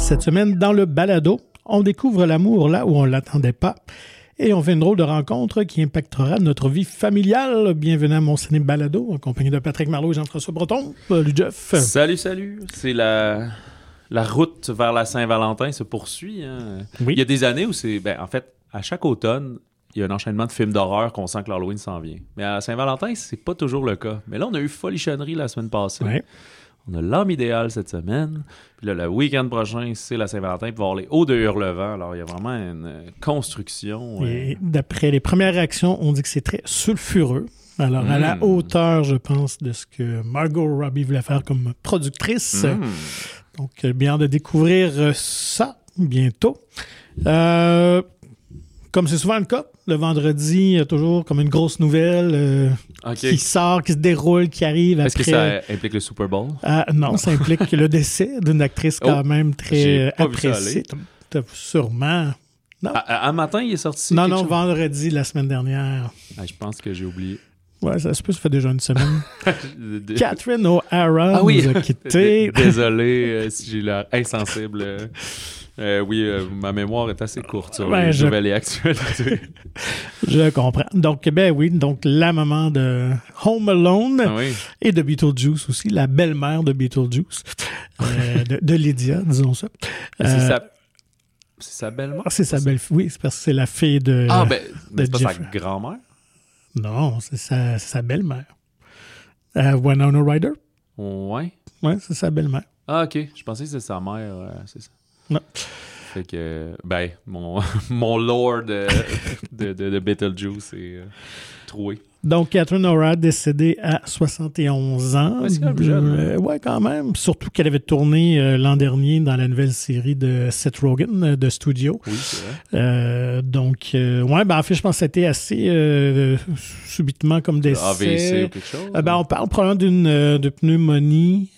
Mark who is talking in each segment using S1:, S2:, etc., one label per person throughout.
S1: Cette semaine, dans le balado, on découvre l'amour là où on ne l'attendait pas et on fait une drôle de rencontre qui impactera notre vie familiale. Bienvenue à mon ciné balado en compagnie de Patrick Marleau et Jean-François Breton. Salut Jeff.
S2: Salut. C'est la route vers la Saint-Valentin se poursuit. Hein.
S1: Oui.
S2: Il y a des années où c'est... en fait, à chaque automne, il y a un enchaînement de films d'horreur qu'on sent que l'Halloween s'en vient. Mais à Saint-Valentin, c'est pas toujours le cas. Mais là, on a eu Folichonnerie la semaine passée.
S1: Ouais.
S2: On a L'Âme idéale cette semaine. Puis là, le week-end prochain, c'est la Saint-Valentin. Puis il va y avoir les Hauts de Hurlevent. Alors, il y a vraiment une construction.
S1: Et d'après les premières réactions, on dit que c'est très sulfureux. Alors, à la hauteur, je pense, de ce que Margot Robbie voulait faire comme productrice. Donc, bien de découvrir ça bientôt. Comme c'est souvent le cas, le vendredi, il y a toujours comme une grosse nouvelle qui sort, qui se déroule, qui arrive après.
S2: Est-ce que ça implique le Super Bowl?
S1: Non, ça implique le décès d'une actrice quand même très appréciée. Sûrement. Non.
S2: Un matin, il est sorti?
S1: Non, vendredi, la semaine dernière.
S2: Je pense que j'ai oublié.
S1: Ouais, ça se peut, ça fait déjà une semaine. Catherine O'Hara nous a quittés.
S2: Désolé si j'ai l'air insensible. Ma mémoire est assez courte sur les nouvelles et actualités.
S1: Je comprends. Donc, la maman de Home Alone et de Beetlejuice aussi, la belle-mère de Beetlejuice, de Lydia, disons ça.
S2: C'est sa belle-mère?
S1: C'est sa belle-fille. Oui, c'est parce que c'est la fille de
S2: c'est pas
S1: Jeffrey.
S2: sa grand-mère?
S1: Non, c'est sa belle-mère. Winona Ryder?
S2: Ouais.
S1: Ouais, c'est sa belle-mère.
S2: Ah, OK. Je pensais que c'était sa mère. C'est ça.
S1: Non.
S2: Fait que, mon lore de Beetlejuice est troué.
S1: Donc, Catherine O'Hara décédée à 71 ans.
S2: Ouais, c'est quand même jeune.
S1: Oui, quand même. Surtout qu'elle avait tourné l'an dernier dans la nouvelle série de Seth Rogen de Studio.
S2: Oui, c'est vrai.
S1: En fait, je pense que c'était assez subitement comme décès.
S2: AVC ou quelque chose?
S1: On parle probablement de pneumonie.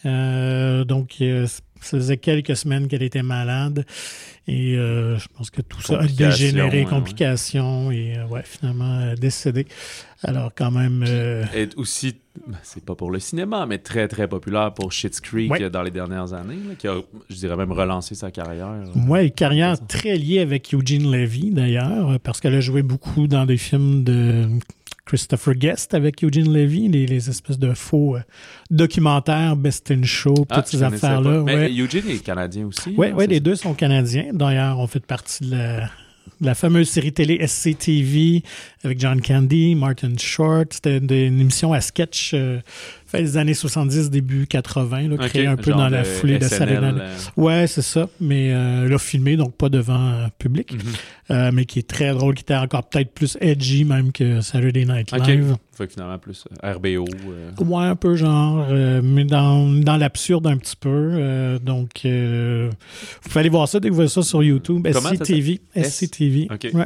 S1: Ça faisait quelques semaines qu'elle était malade. Et je pense que tout ça a dégénéré, complications, et finalement décédée. Alors quand même...
S2: Et aussi, c'est pas pour le cinéma, mais très très populaire pour Schitt's Creek dans les dernières années, là, qui a, je dirais même, relancé sa carrière.
S1: Oui, carrière très liée avec Eugene Levy d'ailleurs, parce qu'elle a joué beaucoup dans des films de Christopher Guest avec Eugene Levy, les espèces de faux documentaires, Best in Show, toutes ces affaires-là.
S2: Mais Eugene est canadien aussi.
S1: Oui, les deux sont canadiens. D'ailleurs, on fait partie de la fameuse série télé SCTV avec John Candy, Martin Short. C'était une émission à sketch fin des années 70, début 80, créée un peu dans la foulée de Saturday Night. Ouais, c'est ça. Mais là, filmé, donc pas devant public. Mais qui est très drôle, qui était encore peut-être plus edgy même que Saturday Night Live.
S2: Fait que finalement plus RBO.
S1: Ouais, un peu genre, mais dans l'absurde un petit peu. Donc, vous pouvez aller voir ça, découvrir ça sur YouTube. SCTV. SCTV.
S2: OK.
S1: Ouais.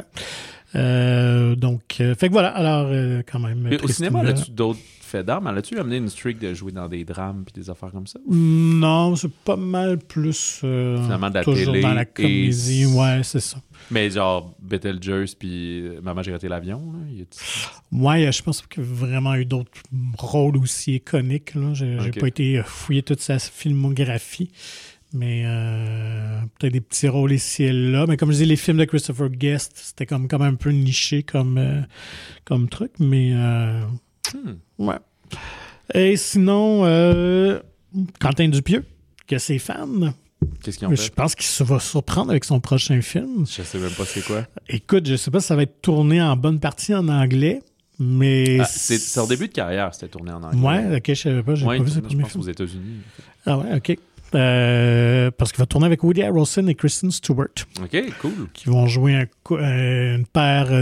S1: Fait que voilà, alors quand même.
S2: Mais au cinéma, as-tu d'autres faits d'armes? As-tu amené une streak de jouer dans des drames et des affaires comme ça?
S1: Non, c'est pas mal plus
S2: finalement de la
S1: toujours
S2: télé
S1: dans la comédie. Ouais, c'est ça.
S2: Mais genre Beetlejuice puis Maman, j'ai raté l'avion.
S1: Ouais, je pense qu'il y a vraiment eu d'autres rôles aussi iconiques. Là. J'ai pas été fouiller toute sa filmographie. Mais peut-être des petits rôles ici et là. Mais comme je dis, les films de Christopher Guest, c'était quand même un peu niché comme truc. Mais ouais. Et sinon, Quentin Dupieux, que ses fans...
S2: Qu'est-ce qu'ils ont fait?
S1: Je pense qu'il va surprendre avec son prochain film.
S2: Je sais même pas c'est quoi.
S1: Écoute, je sais pas si ça va être tourné en bonne partie en anglais, mais...
S2: c'est au début de carrière, c'était tourné en anglais.
S1: Ouais, ok, je savais pas, j'ai pas vu ce premier film.
S2: Je pense aux États-Unis.
S1: Ah ouais, ok. Parce qu'il va tourner avec Woody Harrelson et Kristen Stewart.
S2: OK, cool.
S1: Qui vont jouer une paire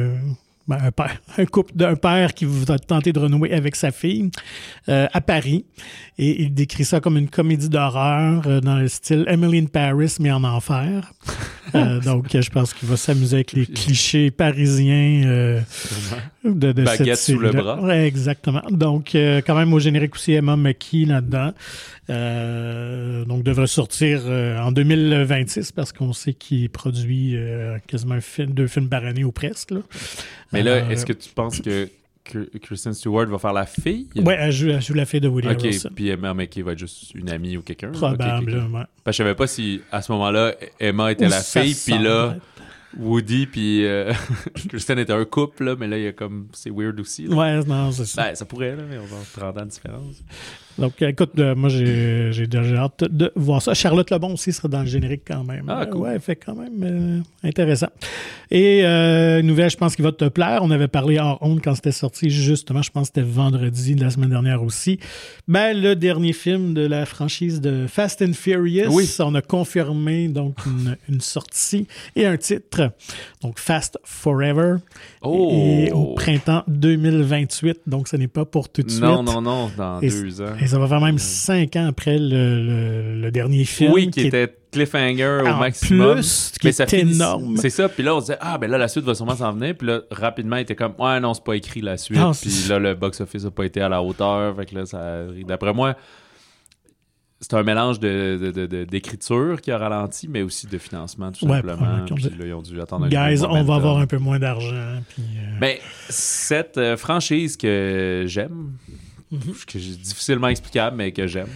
S1: un père qui va tenter de renouer avec sa fille à Paris. Et il décrit ça comme une comédie d'horreur dans le style Emily in Paris, mais en enfer. Donc, je pense qu'il va s'amuser avec les clichés parisiens de
S2: baguette
S1: cette
S2: sous le bras.
S1: Ouais, exactement. Donc, quand même, au générique aussi, Emma McKee là-dedans. Donc, devrait sortir en 2026 parce qu'on sait qu'il produit quasiment 2 films par année ou presque. Là.
S2: Mais là, est-ce que tu penses que Kristen Stewart va faire la fille?
S1: Ouais, elle joue la fille de Woody Harrelson.
S2: Puis Emma Mackey va être juste une amie ou quelqu'un?
S1: Probablement.
S2: Okay. Je savais pas si, à ce moment-là, Emma était la fille, puis là, Woody puis Kristen étaient un couple, là, mais là, il y a comme... C'est weird aussi. Là.
S1: Ouais, non, c'est ça.
S2: Ben, ça pourrait, là, mais on va avoir 30 ans de différence.
S1: Donc, écoute, moi, j'ai déjà hâte de voir ça. Charlotte Lebon aussi sera dans le générique quand même.
S2: Ah, cool.
S1: Ouais, fait quand même intéressant. Et une nouvelle, je pense, qui va te plaire. On avait parlé hors honte quand c'était sorti, justement. Je pense que c'était vendredi de la semaine dernière aussi. Ben, le dernier film de la franchise de Fast and Furious.
S2: Oui.
S1: On a confirmé, donc, une sortie et un titre. Donc, Fast Forever.
S2: Oh!
S1: Et au printemps 2028. Donc, ce n'est pas pour tout de suite.
S2: Non, dans 2 ans.
S1: Et ça va faire même 5 ans après le dernier film.
S2: Oui, qui était cliffhanger au maximum.
S1: Plus, qui est énorme.
S2: C'est ça. Puis là, on se disait, ben là, la suite va sûrement s'en venir. Puis là, rapidement, il était comme, ouais, non, c'est pas écrit la suite.
S1: Non,
S2: puis là, le box-office a pas été à la hauteur. Fait que là, d'après moi, c'est un mélange d'écriture qui a ralenti, mais aussi de financement, tout simplement. Puis là, ils ont dû attendre un peu.
S1: Guys, on va avoir un peu moins d'argent. Puis,
S2: Mais cette franchise que j'aime, que j'ai difficilement explicable, mais que j'aime,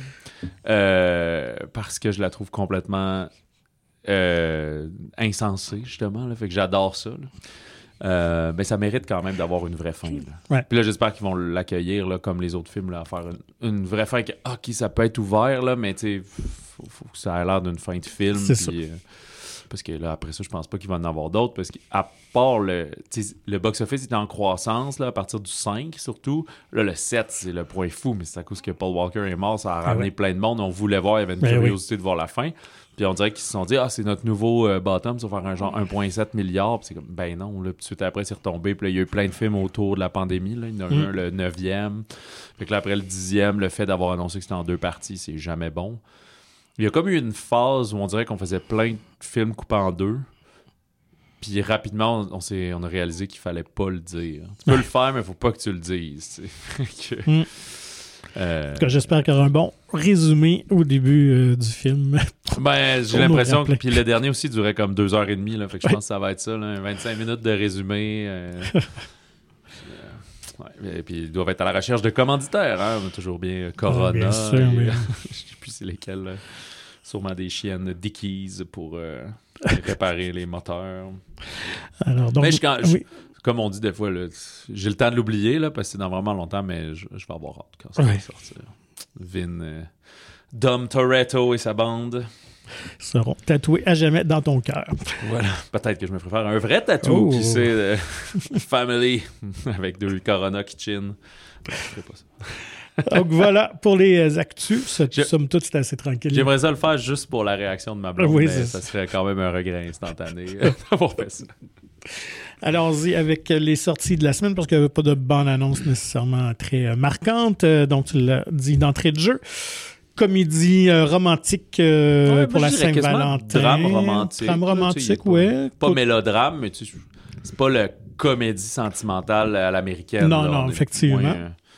S2: parce que je la trouve complètement insensée, justement. Là, fait que j'adore ça. Ben, ça mérite quand même d'avoir une vraie fin. Là.
S1: Ouais.
S2: Puis là, j'espère qu'ils vont l'accueillir là, comme les autres films, là, à faire une vraie fin que, OK, ça peut être ouvert, là, mais tu sais, faut que ça ait l'air d'une fin de film.
S1: C'est
S2: ça. Parce que là, après ça, je pense pas qu'il va en avoir d'autres. Parce qu'à part le box-office est en croissance là, à partir du 5 surtout. Là, le 7, c'est le point fou, mais c'est à cause que Paul Walker est mort, ça a ramené plein de monde. On voulait voir, il y avait une curiosité de voir la fin. Puis on dirait qu'ils se sont dit, c'est notre nouveau bottom, ça va faire un genre 1,7 milliard. Puis c'est comme, ben non, là, puis suite après, c'est retombé. Puis là, il y a eu plein de films autour de la pandémie. Là. Il y en a eu un, le 9e. Fait que là, après le 10e, le fait d'avoir annoncé que c'était en 2 parties, c'est jamais bon. Il y a comme eu une phase où on dirait qu'on faisait plein de films coupés en 2. Puis rapidement, on a réalisé qu'il fallait pas le dire. Tu peux le faire, mais il faut pas que tu le dises.
S1: J'espère qu'il y aura un bon résumé au début du film.
S2: Ben, j'ai l'impression que puis le dernier aussi durait comme 2h30. Là, fait que je pense que ça va être ça, là, 25 minutes de résumé. Et puis ils doivent être à la recherche de commanditaires. Hein? On a toujours bien Corona.
S1: Bien sûr, oui.
S2: Je sais plus c'est lesquels. Sûrement des chiennes Dickies pour réparer les moteurs. Alors, donc, mais comme on dit des fois, là, j'ai le temps de l'oublier là, parce que c'est dans vraiment longtemps, mais je vais avoir hâte quand ça va sortir. Dom Toretto et sa bande
S1: seront tatoués à jamais dans ton cœur.
S2: Voilà. Peut-être que je me ferai faire un vrai tatou, qui sait, Family, avec 2 Corona Kitchen. Je ferai pas ça.
S1: Donc voilà, pour les actus, somme toute, c'est assez tranquille.
S2: J'aimerais ça le faire juste pour la réaction de ma blonde, mais ça serait quand même un regret instantané d'avoir fait ça.
S1: Allons-y avec les sorties de la semaine, parce qu'il n'y avait pas de bande-annonce nécessairement très marquante. Donc, tu l'as dit d'entrée de jeu. Comédie romantique pour la Saint-Valentin.
S2: Drame romantique.
S1: Drame romantique, oui.
S2: Pas mélodrame, mais c'est pas le comédie sentimentale à l'américaine.
S1: Non,
S2: là,
S1: non, effectivement.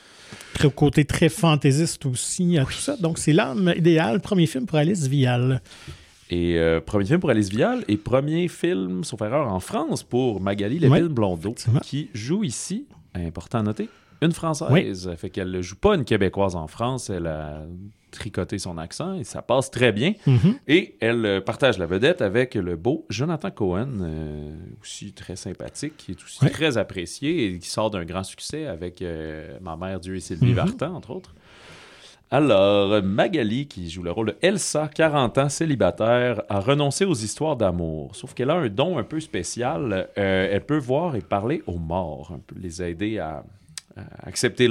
S1: Côté très fantaisiste aussi, tout ça. Donc, c'est l'âme idéale. Premier film pour Alice Vial.
S2: Et premier film pour Alice Vial et premier film, sauf erreur, en France pour Magali Lépine-Blondeau, qui joue ici, important à noter, une Française. Fait qu'elle ne joue pas une Québécoise en France, elle a tricoté son accent et ça passe très bien. Et elle partage la vedette avec le beau Jonathan Cohen, aussi très sympathique, qui est aussi très apprécié et qui sort d'un grand succès avec Ma mère Dieu et Sylvie Vartan, entre autres. Alors, Magali, qui joue le rôle de Elsa, 40 ans, célibataire, a renoncé aux histoires d'amour. Sauf qu'elle a un don un peu spécial. Elle peut voir et parler aux morts, un peu les aider à accepter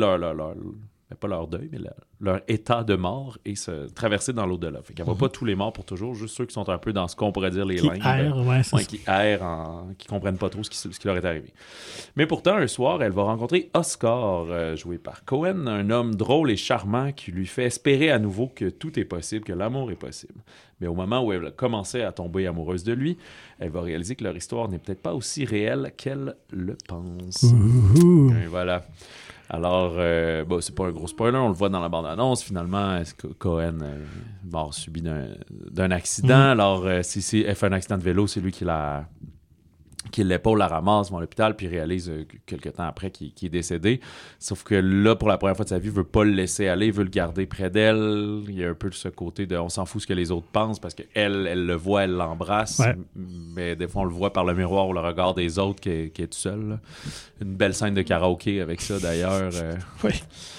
S2: pas leur deuil, mais leur état de mort et se traverser dans l'au-delà. Fait qu'elle voit pas tous les morts pour toujours, juste ceux qui sont un peu dans ce qu'on pourrait dire les limbes. Qui errent, qui comprennent pas trop ce qui leur est arrivé. Mais pourtant, un soir, elle va rencontrer Oscar, joué par Cohen, un homme drôle et charmant qui lui fait espérer à nouveau que tout est possible, que l'amour est possible. Mais au moment où elle a commencé à tomber amoureuse de lui, elle va réaliser que leur histoire n'est peut-être pas aussi réelle qu'elle le pense. Et voilà. Alors, c'est pas un gros spoiler, on le voit dans la bande-annonce. Finalement, Cohen mort subi d'un accident. Alors, si elle fait un accident de vélo, c'est lui qui la qui l'épaule la ramasse, va à l'hôpital, puis réalise quelques temps après qu'il est décédé. Sauf que là, pour la première fois de sa vie, il veut pas le laisser aller, il veut le garder près d'elle. Il y a un peu de ce côté de on s'en fout ce que les autres pensent, parce qu'elle le voit, elle l'embrasse, mais des fois on le voit par le miroir ou le regard des autres qui est tout seul. Là. Une belle scène de karaoké avec ça, d'ailleurs.
S1: Oui.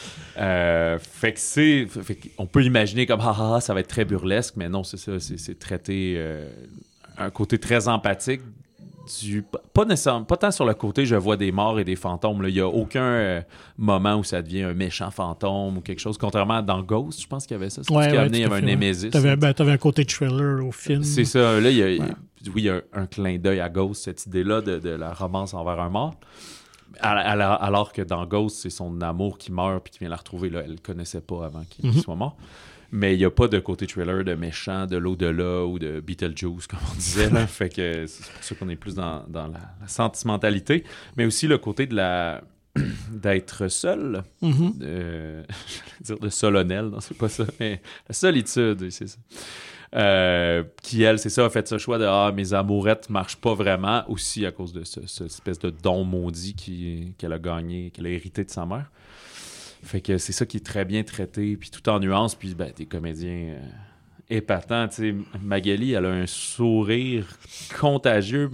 S2: Fait qu'on peut imaginer comme ça va être très burlesque, mais non, c'est ça, c'est traité un côté très empathique. Pas tant sur le côté je vois des morts et des fantômes. Il n'y a aucun moment où ça devient un méchant fantôme ou quelque chose. Contrairement dans Ghost, je pense qu'il y avait ça. C'est ce qui a amené un Némésis.
S1: T'avais un côté thriller au film.
S2: C'est ça. Là, il y a un clin d'œil à Ghost, cette idée-là de la romance envers un mort. Alors que dans Ghost, c'est son amour qui meurt puis qui vient la retrouver. Là, elle ne le connaissait pas avant qu'il soit mort. Mais il n'y a pas de côté thriller de méchant, de l'au-delà ou de Beetlejuice, comme on disait. Là. Fait que c'est pour ça qu'on est plus dans la sentimentalité. Mais aussi le côté d'être seul. J'allais dire de solennel, non, c'est pas ça. Mais la solitude, oui, c'est ça. Qui, elle, c'est ça, a fait ce choix de mes amourettes marchent pas vraiment, aussi à cause de cette espèce de don maudit qu'elle a gagné, qu'elle a hérité de sa mère. Fait que c'est ça qui est très bien traité, puis tout en nuances, puis des comédiens épatants. Tu sais, Magali, elle a un sourire contagieux,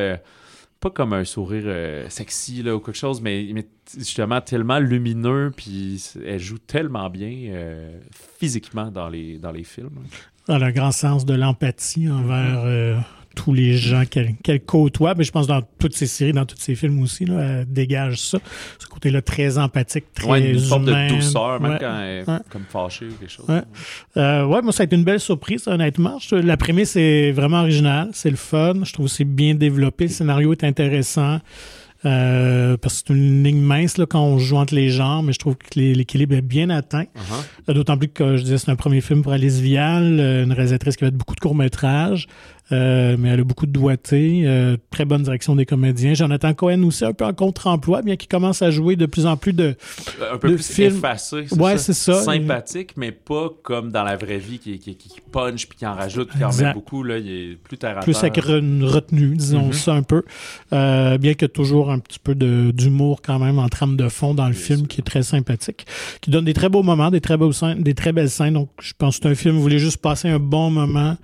S2: pas comme un sourire sexy là, ou quelque chose, mais justement tellement lumineux, puis elle joue tellement bien physiquement dans les films.
S1: Elle a un grand sens de l'empathie envers tous les gens qu'elle côtoie. Mais je pense dans toutes ses séries, dans tous ses films aussi, là, elle dégage ça. Ce côté-là très empathique, très
S2: une forme
S1: humain.
S2: de douceur, même quand elle est comme fâchée ou quelque chose.
S1: Moi, ça a été une belle surprise, honnêtement. La prémisse est vraiment originale. C'est le fun. Je trouve que c'est bien développé. Le scénario est intéressant. Parce que c'est une ligne mince là, quand on joue entre les genres, mais je trouve que l'équilibre est bien atteint. D'autant plus que je disais c'est un premier film pour Alice Vial, une réalisatrice qui a fait beaucoup de courts-métrages, mais elle a beaucoup de doigté, très bonne direction des comédiens. Jonathan Cohen aussi, un peu en contre-emploi, bien qu'il commence à jouer de plus en plus de
S2: un peu plus
S1: films.
S2: Effacé,
S1: c'est ça.
S2: Sympathique, mais pas comme dans la vraie vie qui punch puis qui en rajoute, puis qui en met beaucoup. Là, il est plus terre à terre.
S1: Plus avec une retenue, disons ça un peu. Bien qu'il y ait toujours un petit peu d'humour quand même en trame de fond dans le film qui est très sympathique, qui donne des très beaux moments, des très belles scènes. Donc, je pense que c'est un film, vous voulez juste passer un bon moment,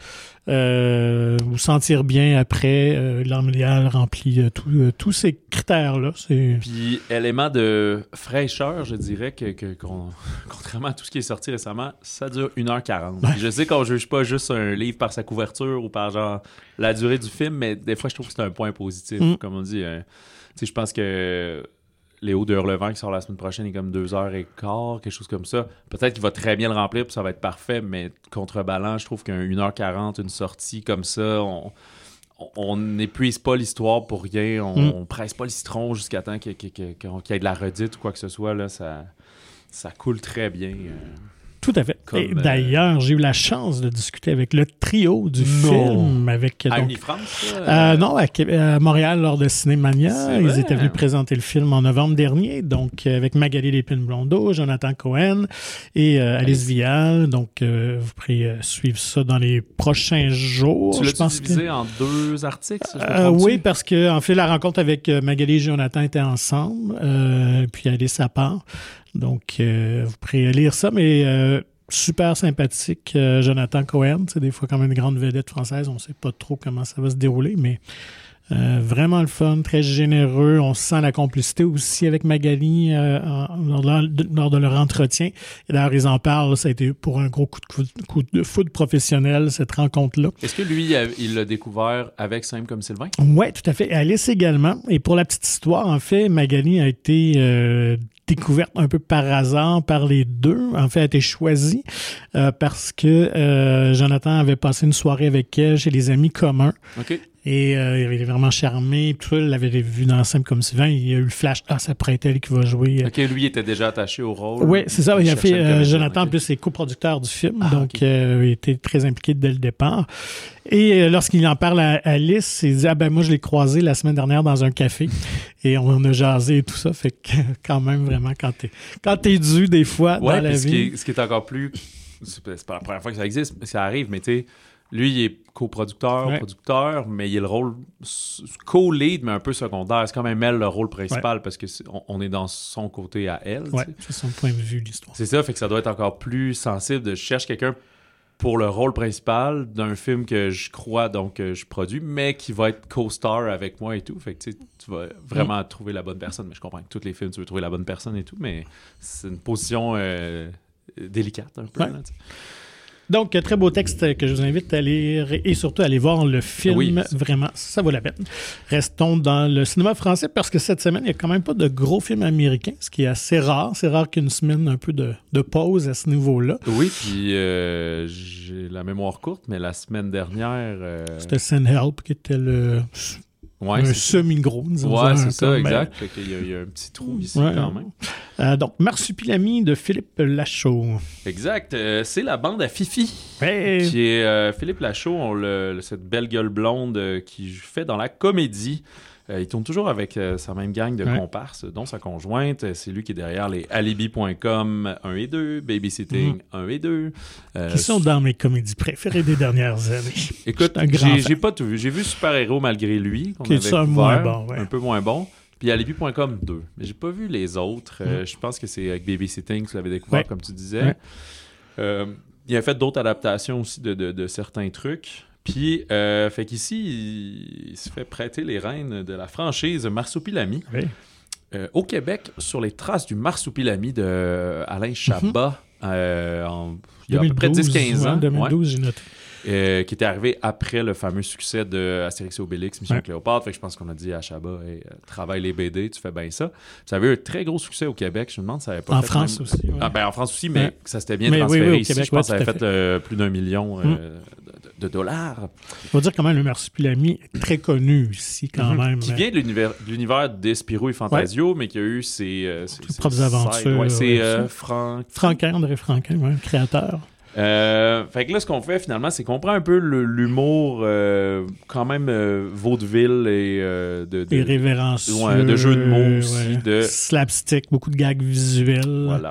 S1: vous sentir bien après. L'Arme Lial remplit tous ces critères-là.
S2: Puis, élément de fraîcheur, je dirais que contrairement à tout ce qui est sorti récemment, ça dure 1h40. Je sais qu'on juge pas juste un livre par sa couverture ou par genre la durée du film, mais des fois, je trouve que c'est un point positif. Comme on dit, je pense que Léo de Hurlevent qui sort la semaine prochaine est comme 2h15, quelque chose comme ça. Peut-être qu'il va très bien le remplir puis ça va être parfait, mais contreballant, je trouve qu'un 1h40, une sortie comme ça, on n'épuise pas l'histoire pour rien, on presse pas le citron jusqu'à temps qu'il y ait de la redite ou quoi que ce soit. Là, ça coule très bien.
S1: Tout à fait. Et d'ailleurs, j'ai eu la chance de discuter avec le trio du film.
S2: À Unifrance?
S1: Non, à Montréal, lors de Cinémania. Ils étaient venus présenter le film en novembre dernier. Donc, avec Magali Lépine-Blondeau, Jonathan Cohen et Alice Vial. Donc, vous pourrez suivre ça dans les prochains jours.
S2: Tu l'as divisé en 2 articles?
S1: Oui, parce que en fait, la rencontre avec Magali et Jonathan était ensemble. Puis Alice à part. Donc, vous pourrez lire ça, mais super sympathique. Jonathan Cohen, c'est des fois quand même une grande vedette française. On ne sait pas trop comment ça va se dérouler, mais vraiment le fun, très généreux. On sent la complicité aussi avec Magali lors de leur entretien. Et d'ailleurs, ils en parlent. Ça a été pour un gros coup de foudre professionnel, cette rencontre-là.
S2: Est-ce que lui, il l'a découvert avec Simple comme Sylvain?
S1: Oui, tout à fait. Alice également. Et pour la petite histoire, en fait, Magali a été découverte un peu par hasard par les deux. En fait, elle a été choisie parce que Jonathan avait passé une soirée avec elle chez les amis communs.
S2: OK.
S1: Et il avait vraiment charmé. Tout il l'avait vu dans Simple comme Sylvain. Il y a eu le flash. Ça pourrait être elle qui va jouer.
S2: OK, lui, il était déjà attaché au rôle.
S1: Oui, c'est ça. Il a fait Jonathan, en plus, est coproducteur du film. Donc, il était très impliqué dès le départ. Et lorsqu'il en parle à Alice, il dit moi, je l'ai croisé la semaine dernière dans un café. Et on a jasé et tout ça. Fait que, quand même, vraiment, quand t'es dû, des fois, dans la vie.
S2: Ce qui est encore plus. C'est pas la première fois que ça existe, ça arrive, mais tu sais. Lui, il est coproducteur, producteur, mais il est le rôle co-lead, mais un peu secondaire. C'est quand même elle le rôle principal parce que on est dans son côté à elle.
S1: Ouais, c'est son point de vue, l'histoire.
S2: C'est ça, fait que ça doit être encore plus sensible de chercher quelqu'un pour le rôle principal d'un film que je crois, donc je produis, mais qui va être co-star avec moi et tout. Fait que tu vas vraiment trouver la bonne personne. Mais je comprends que tous les films, tu veux trouver la bonne personne et tout, mais c'est une position délicate un peu.
S1: Ouais. Là, donc, très beau texte que je vous invite à lire et surtout à aller voir le film. Oui. Vraiment, ça vaut la peine. Restons dans le cinéma français parce que cette semaine, il n'y a quand même pas de gros films américains, ce qui est assez rare. C'est rare qu'une semaine un peu de pause à ce niveau-là.
S2: Oui, puis j'ai la mémoire courte, mais la semaine dernière...
S1: C'était Send Help qui était le...
S2: Ouais,
S1: un semi-gros, disons.
S2: Ouais, c'est ça, exact. Fait qu'il y a un petit trou ici, quand même.
S1: Donc, Marsupilami de Philippe Lachaud.
S2: Exact. C'est la bande à Fifi.
S1: Hey.
S2: Qui est Philippe Lachaud, cette belle gueule blonde qui fait dans la comédie. Il tourne toujours avec sa même gang de comparses, dont sa conjointe. C'est lui qui est derrière les alibi.com 1 et 2, Babysitting 1 et 2.
S1: Qui sont dans mes comédies préférées des dernières années.
S2: Écoute, j'ai pas tout vu. J'ai vu Super Héros malgré lui, qu'on
S1: qui
S2: avait
S1: couvert, moins bon,
S2: un peu moins bon. Puis alibi.com 2. Mais j'ai pas vu les autres. Je pense que c'est avec Babysitting que tu l'avais découvert, comme tu disais. Il a fait d'autres adaptations aussi de certains trucs. Puis, fait qu'ici, il se fait prêter les rênes de la franchise Marsupilami.
S1: Oui.
S2: Au Québec, sur les traces du Marsupilami de Alain Chabat, il y a 2012, à peu près 10-15 ans.
S1: 2012, j'ai noté.
S2: Qui était arrivé après le fameux succès de Astérix et Obélix, Mission Cléopâtre. Fait que je pense qu'on a dit à Chabat, hey, travaille les BD, tu fais bien ça. Ça avait eu un très gros succès au Québec. Je me demande si ça avait pas
S1: en
S2: fait
S1: France aussi. Ouais.
S2: En France aussi, mais ça s'était bien transféré
S1: oui,
S2: ici.
S1: Québec,
S2: je pense que ça avait fait plus d'1 million de dollars.
S1: Il faut dire quand même le Marsupilami est très connu ici quand même.
S2: Qui vient de l'univers de Spirou et Fantasio, mais qui a eu ses
S1: propres aventures.
S2: C'est André
S1: Franquin, créateur.
S2: Fait que là, ce qu'on fait finalement, c'est qu'on prend un peu l'humour quand même vaudeville et
S1: et révérencieux.
S2: De jeux de mots aussi. De
S1: slapstick, beaucoup de gags visuels.
S2: Voilà.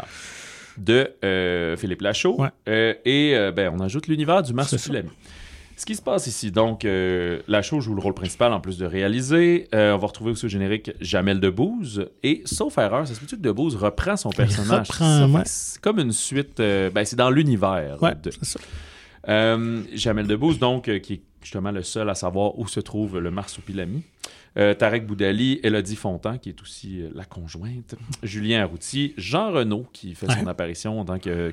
S2: De Philippe Lachaud. On ajoute l'univers du Marsupilami. Ce qui se passe ici, donc, Lachaud joue le rôle principal en plus de réaliser. On va retrouver aussi au générique Jamel Debbouze. Et, sauf erreur, ça se peut-tu que Debbouze reprend son personnage. C'est comme une suite... c'est dans l'univers.
S1: C'est ça.
S2: Jamel Debbouze, donc, qui est justement le seul à savoir où se trouve le Marsupilami. Tarek Boudali, Élodie Fontan, qui est aussi la conjointe. Julien Arrouti, Jean Renaud, qui fait son apparition en tant que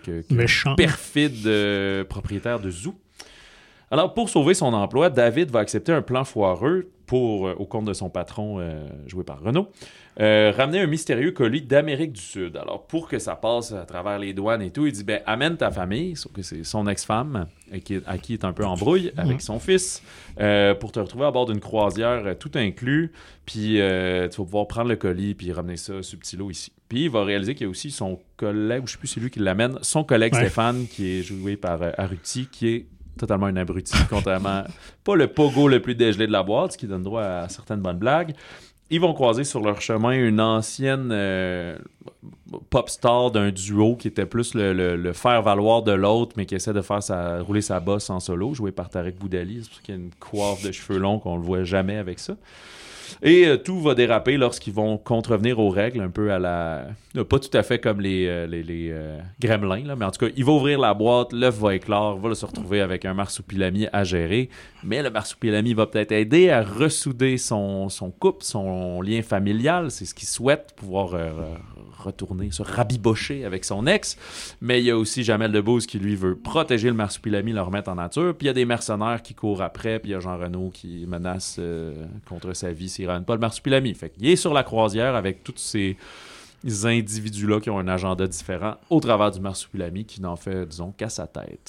S2: perfide propriétaire de zoo. Alors, pour sauver son emploi, David va accepter un plan foireux au compte de son patron, joué par Renaud, ramener un mystérieux colis d'Amérique du Sud. Alors, pour que ça passe à travers les douanes et tout, il dit, amène ta famille, sauf que c'est son ex-femme, à qui il est un peu en brouille, avec son fils, pour te retrouver à bord d'une croisière, tout inclus, puis tu vas pouvoir prendre le colis, puis ramener ça subtilo ici. Puis il va réaliser qu'il y a aussi son collègue, ou je ne sais plus c'est lui qui l'amène, son collègue Stéphane, qui est joué par Arruti, qui est totalement un abruti, contrairement pas le pogo le plus dégelé de la boîte, ce qui donne droit à certaines bonnes blagues. Ils vont croiser sur leur chemin une ancienne pop star d'un duo qui était plus le faire-valoir de l'autre, mais qui essaie de faire rouler sa bosse en solo, joué par Tarek Boudali. C'est pour ça qu'il y a une coiffe de cheveux longs qu'on le voit jamais avec ça. Et tout va déraper lorsqu'ils vont contrevenir aux règles, un peu à la... Pas tout à fait comme les gremlins, là, mais en tout cas, il va ouvrir la boîte, l'œuf va éclore, va se retrouver avec un Marsupilami à gérer, mais le Marsupilami va peut-être aider à ressouder son couple, son lien familial, c'est ce qu'il souhaite, pouvoir retourner, se rabibocher avec son ex, mais il y a aussi Jamel Debbouze qui, lui, veut protéger le Marsupilami, le remettre en nature, puis il y a des mercenaires qui courent après, puis il y a Jean Renaud qui menace contre sa vie s'il ne ramène pas le Marsupilami. Fait qu'il est sur la croisière avec tous ces individus-là qui ont un agenda différent au travers du Marsupilami qui n'en fait, disons, qu'à sa tête.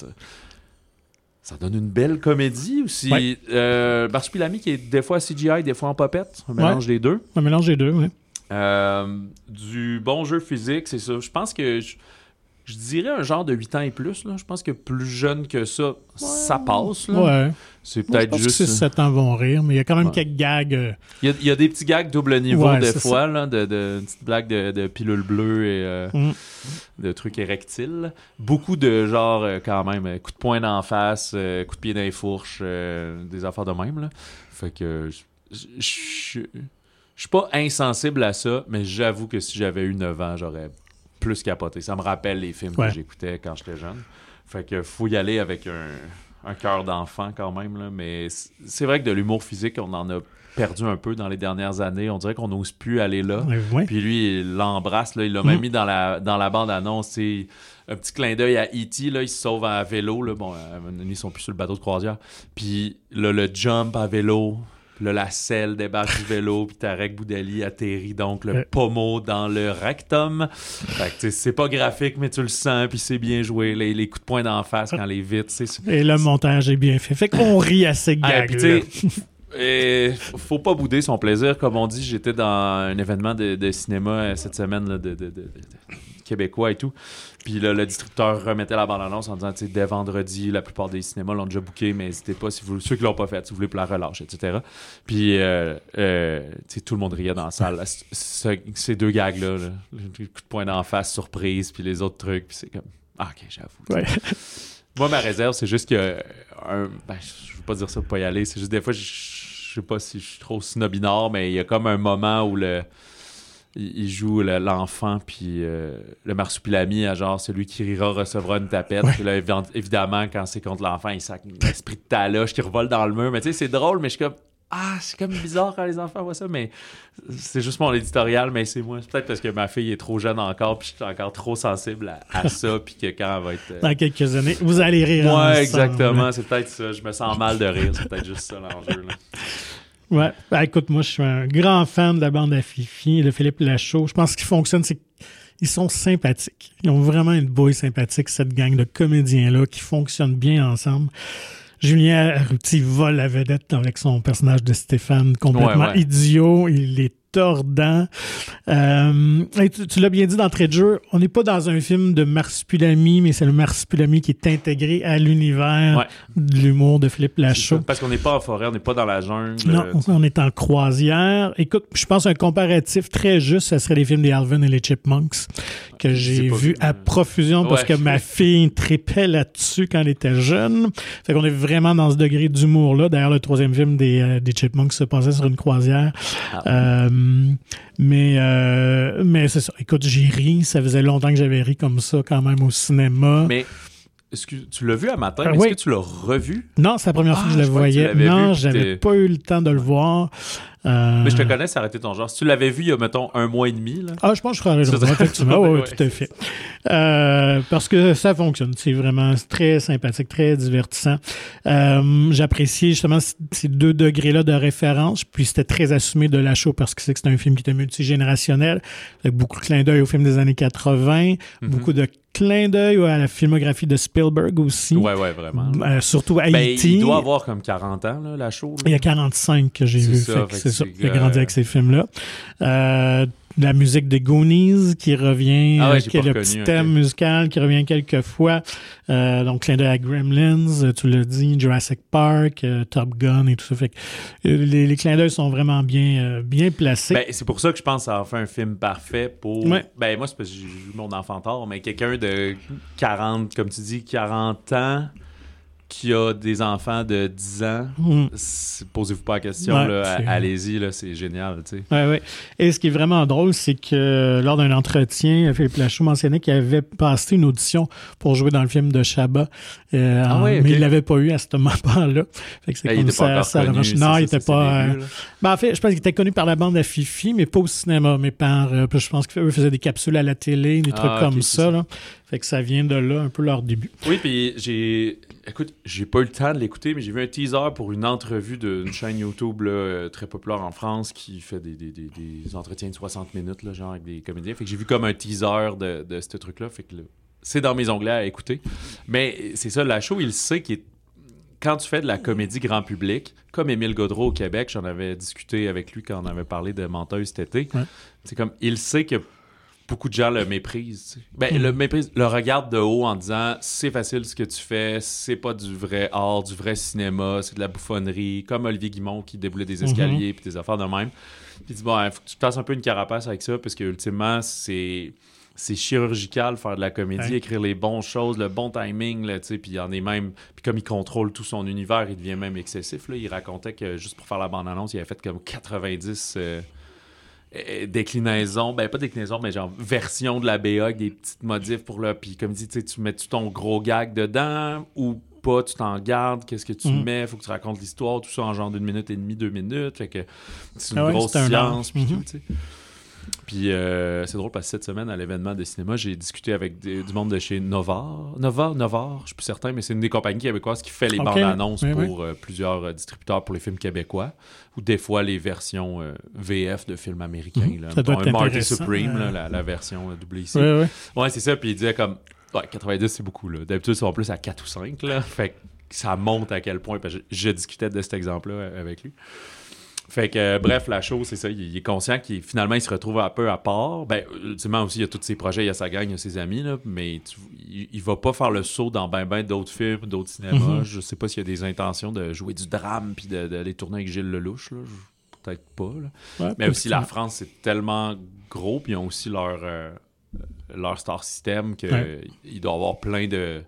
S2: Ça donne une belle comédie aussi. Marsupilami qui est des fois CGI, des fois en popette, un mélange des deux.
S1: Un mélange des deux, oui.
S2: Du bon jeu physique, c'est ça. Je pense que Je dirais un genre de 8 ans et plus. Là. Je pense que plus jeune que ça, ça passe. Là.
S1: Ouais.
S2: C'est peut-être
S1: je pense
S2: juste...
S1: que 6-7 ans vont rire, mais il y a quand même quelques gags.
S2: Il y a des petits gags double niveau des fois, là, de petites blagues de pilules bleues et de trucs érectiles. Beaucoup de genre, quand même, coup de poing d'en face, coup de pied dans les fourches, des affaires de même. Là. Fait que je suis pas insensible à ça, mais j'avoue que si j'avais eu 9 ans, j'aurais plus capoté. Ça me rappelle les films que j'écoutais quand j'étais jeune. Fait que faut y aller avec un cœur d'enfant quand même. Là. Mais c'est vrai que de l'humour physique, on en a perdu un peu dans les dernières années. On dirait qu'on n'ose plus aller là.
S1: Ouais.
S2: Puis lui, il l'embrasse. Là, il l'a même mis dans la bande-annonce. C'est un petit clin d'œil à E.T. Là, il se sauve à vélo. Là. Bon, ils sont plus sur le bateau de croisière. Puis là, le jump à vélo... Là, la selle débarque du vélo, puis Tarek Boudali atterrit donc le pommeau dans le rectum. Fait que, c'est pas graphique, mais tu le sens, puis c'est bien joué. Les coups de poing d'en face quand les vitres.
S1: Et le montage est bien fait. Fait qu'on rit à ces gags-là.
S2: Et faut pas bouder son plaisir. Comme on dit, j'étais dans un événement de cinéma cette semaine là, de québécois et tout. Puis là, le distributeur remettait la bande-annonce en disant, tu sais, dès vendredi, la plupart des cinémas l'ont déjà booké, mais n'hésitez pas, ceux qui l'ont pas fait, si vous voulez, pour la relâche, etc. Puis, tu sais, tout le monde riait dans la salle. Ces deux gags-là, le coup de poing d'en face, surprise, puis les autres trucs, puis c'est comme, ok, j'avoue. Ouais. Moi, ma réserve, c'est juste que, je veux pas dire ça pour pas y aller, c'est juste des fois, je sais pas si je suis trop snobinard, mais il y a comme un moment où il joue l'enfant, puis le marsupilami à genre celui qui rira recevra une tapette. Puis là, évidemment, quand c'est contre l'enfant, il sac un esprit de taloche qui revole dans le mur. Mais tu sais, c'est drôle, mais je suis comme... c'est comme bizarre quand les enfants voient ça, mais c'est juste mon éditorial, mais c'est moi. C'est peut-être parce que ma fille est trop jeune encore, puis je suis encore trop sensible à ça, puis que quand elle va être...
S1: Dans quelques années, vous allez rire ensemble.
S2: Ouais, exactement. C'est peut-être ça. Je me sens mal de rire. C'est peut-être juste ça l'enjeu, là.
S1: Ouais, écoute, moi je suis un grand fan de la bande à Fifi, de Philippe Lachaud. Je pense ce qui fonctionne, c'est qu'ils sont sympathiques. Ils ont vraiment une bouille sympathique, cette gang de comédiens-là qui fonctionnent bien ensemble. Julien Arruti vole la vedette avec son personnage de Stéphane, complètement idiot. Il est tordant. Tu l'as bien dit d'entrée de jeu, on n'est pas dans un film de marsupilami, mais c'est le marsupilami qui est intégré à l'univers de l'humour de Philippe Lachaud.
S2: Parce qu'on n'est pas en forêt, on n'est pas dans la jungle.
S1: Non, on est en croisière. Écoute, je pense un comparatif très juste, ce serait les films des Alvin et les Chipmunks que j'ai vus à profusion parce que ma fille tripait là-dessus quand elle était jeune. Fait qu'on est vraiment dans ce degré d'humour-là. D'ailleurs, le troisième film des Chipmunks se passait sur une croisière. Mais c'est ça. Écoute, j'ai ri. Ça faisait longtemps que j'avais ri comme ça quand même au cinéma.
S2: Mais est-ce que tu l'as vu à matin? Est-ce que tu l'as revu?
S1: Non, c'est la première fois que je le voyais. Non, j'avais pas eu le temps de le voir.
S2: Mais je te connais, ça aurait été ton genre. Si tu l'avais vu il y a, mettons, 1 mois et demi. Là.
S1: Je pense que je ferais le voir, effectivement. Oui, tout à fait. Parce que ça fonctionne. C'est vraiment très sympathique, très divertissant. J'appréciais justement ces 2 degrés-là de référence. Puis c'était très assumé de Lachaud parce que c'est que c'était un film qui était multigénérationnel. Avec beaucoup de clins d'œil au film des années 80. Beaucoup de clin d'œil à la filmographie de Spielberg aussi. Ouais,
S2: vraiment.
S1: Surtout à E.T.
S2: Il doit avoir comme 40 ans, là, Lachaud.
S1: Il y a 45 que j'ai vu. C'est ça. Il a grandi avec ces films-là. La musique des Goonies qui revient, qui est le petit thème musical qui revient quelques fois. Donc, clin d'œil à Gremlins, tu l'as dit, Jurassic Park, Top Gun et tout ça. Fait que les clins d'œil sont vraiment bien placés.
S2: C'est pour ça que je pense que ça a fait un film parfait pour... moi, c'est parce que j'ai vu mon enfant tard, mais quelqu'un de 40, comme tu dis, 40 ans... qui a des enfants de 10 ans, posez-vous pas la question, allez-y, là, c'est génial.
S1: Oui. Et ce qui est vraiment drôle, c'est que lors d'un entretien, Philippe Lachaud mentionnait qu'il avait passé une audition pour jouer dans le film de Chabat, mais il l'avait pas eu à ce moment-là. Fait que c'est comme ça revanche. Non, il était pas... en fait, je pense qu'il était connu par la bande à Fifi, mais pas au cinéma, mais par... je pense qu'eux faisaient des capsules à la télé, des trucs comme ça. Là. Fait que ça vient de là, un peu leur début.
S2: Oui, puis j'ai pas eu le temps de l'écouter, mais j'ai vu un teaser pour une entrevue d'une chaîne YouTube là, très populaire en France qui fait des entretiens de 60 minutes, là, genre avec des comédiens. Fait que j'ai vu comme un teaser de ce truc-là. Fait que là, c'est dans mes onglets à écouter. Mais c'est ça, Lachaud, il sait qu'il est... Quand tu fais de la comédie grand public, comme Émile Gaudreau au Québec, j'en avais discuté avec lui quand on avait parlé de Menteuse cet été, c'est comme, il sait que beaucoup de gens le méprisent. Le méprisent, le regardent de haut en disant c'est facile ce que tu fais, c'est pas du vrai art, du vrai cinéma, c'est de la bouffonnerie, comme Olivier Guimond qui déboulait des escaliers puis des affaires de même. Puis il dit bon, il faut que tu te fasses un peu une carapace avec ça parce que ultimement c'est chirurgical faire de la comédie, écrire les bonnes choses, le bon timing, là, puis il y en est même... Puis comme il contrôle tout son univers, il devient même excessif. Là. Il racontait que juste pour faire la bande-annonce, il avait fait comme 90 déclinaisons, pas déclinaisons, mais genre versions de la BA avec des petites modifs pour là. Puis comme il dit, tu mets-tu ton gros gag dedans ou pas, tu t'en gardes, qu'est-ce que tu mets, faut que tu racontes l'histoire, tout ça en genre 1 minute et demie, 2 minutes. Fait que c'est une grosse science, puis tout, tu sais. Puis c'est drôle parce que cette semaine, à l'événement de cinéma, j'ai discuté avec du monde de chez Novar, je suis plus certain, mais c'est une des compagnies québécoises qui fait les bandes annonces pour plusieurs distributeurs pour les films québécois, ou des fois les versions VF de films américains. Là.
S1: Ça doit être
S2: Marty Supreme, là, la version doublée ici. Ouais, c'est ça, puis il disait comme 90, c'est beaucoup. Là. D'habitude, ils sont plus à 4 ou 5. Là. Fait que ça montre à quel point. Je discutais de cet exemple-là avec lui. Fait que, bref, la chose, c'est ça. Il est conscient qu'il finalement, il se retrouve un peu à part. Ultimement aussi, il y a tous ses projets, il y a sa gang, il y a ses amis, là, mais il va pas faire le saut dans d'autres films, d'autres cinémas. Je sais pas s'il y a des intentions de jouer du drame puis d'aller tourner avec Gilles Lelouch. Là. Peut-être pas. Là. Mais aussi, la France, c'est tellement gros, puis ils ont aussi leur star system qu'il doit y avoir plein de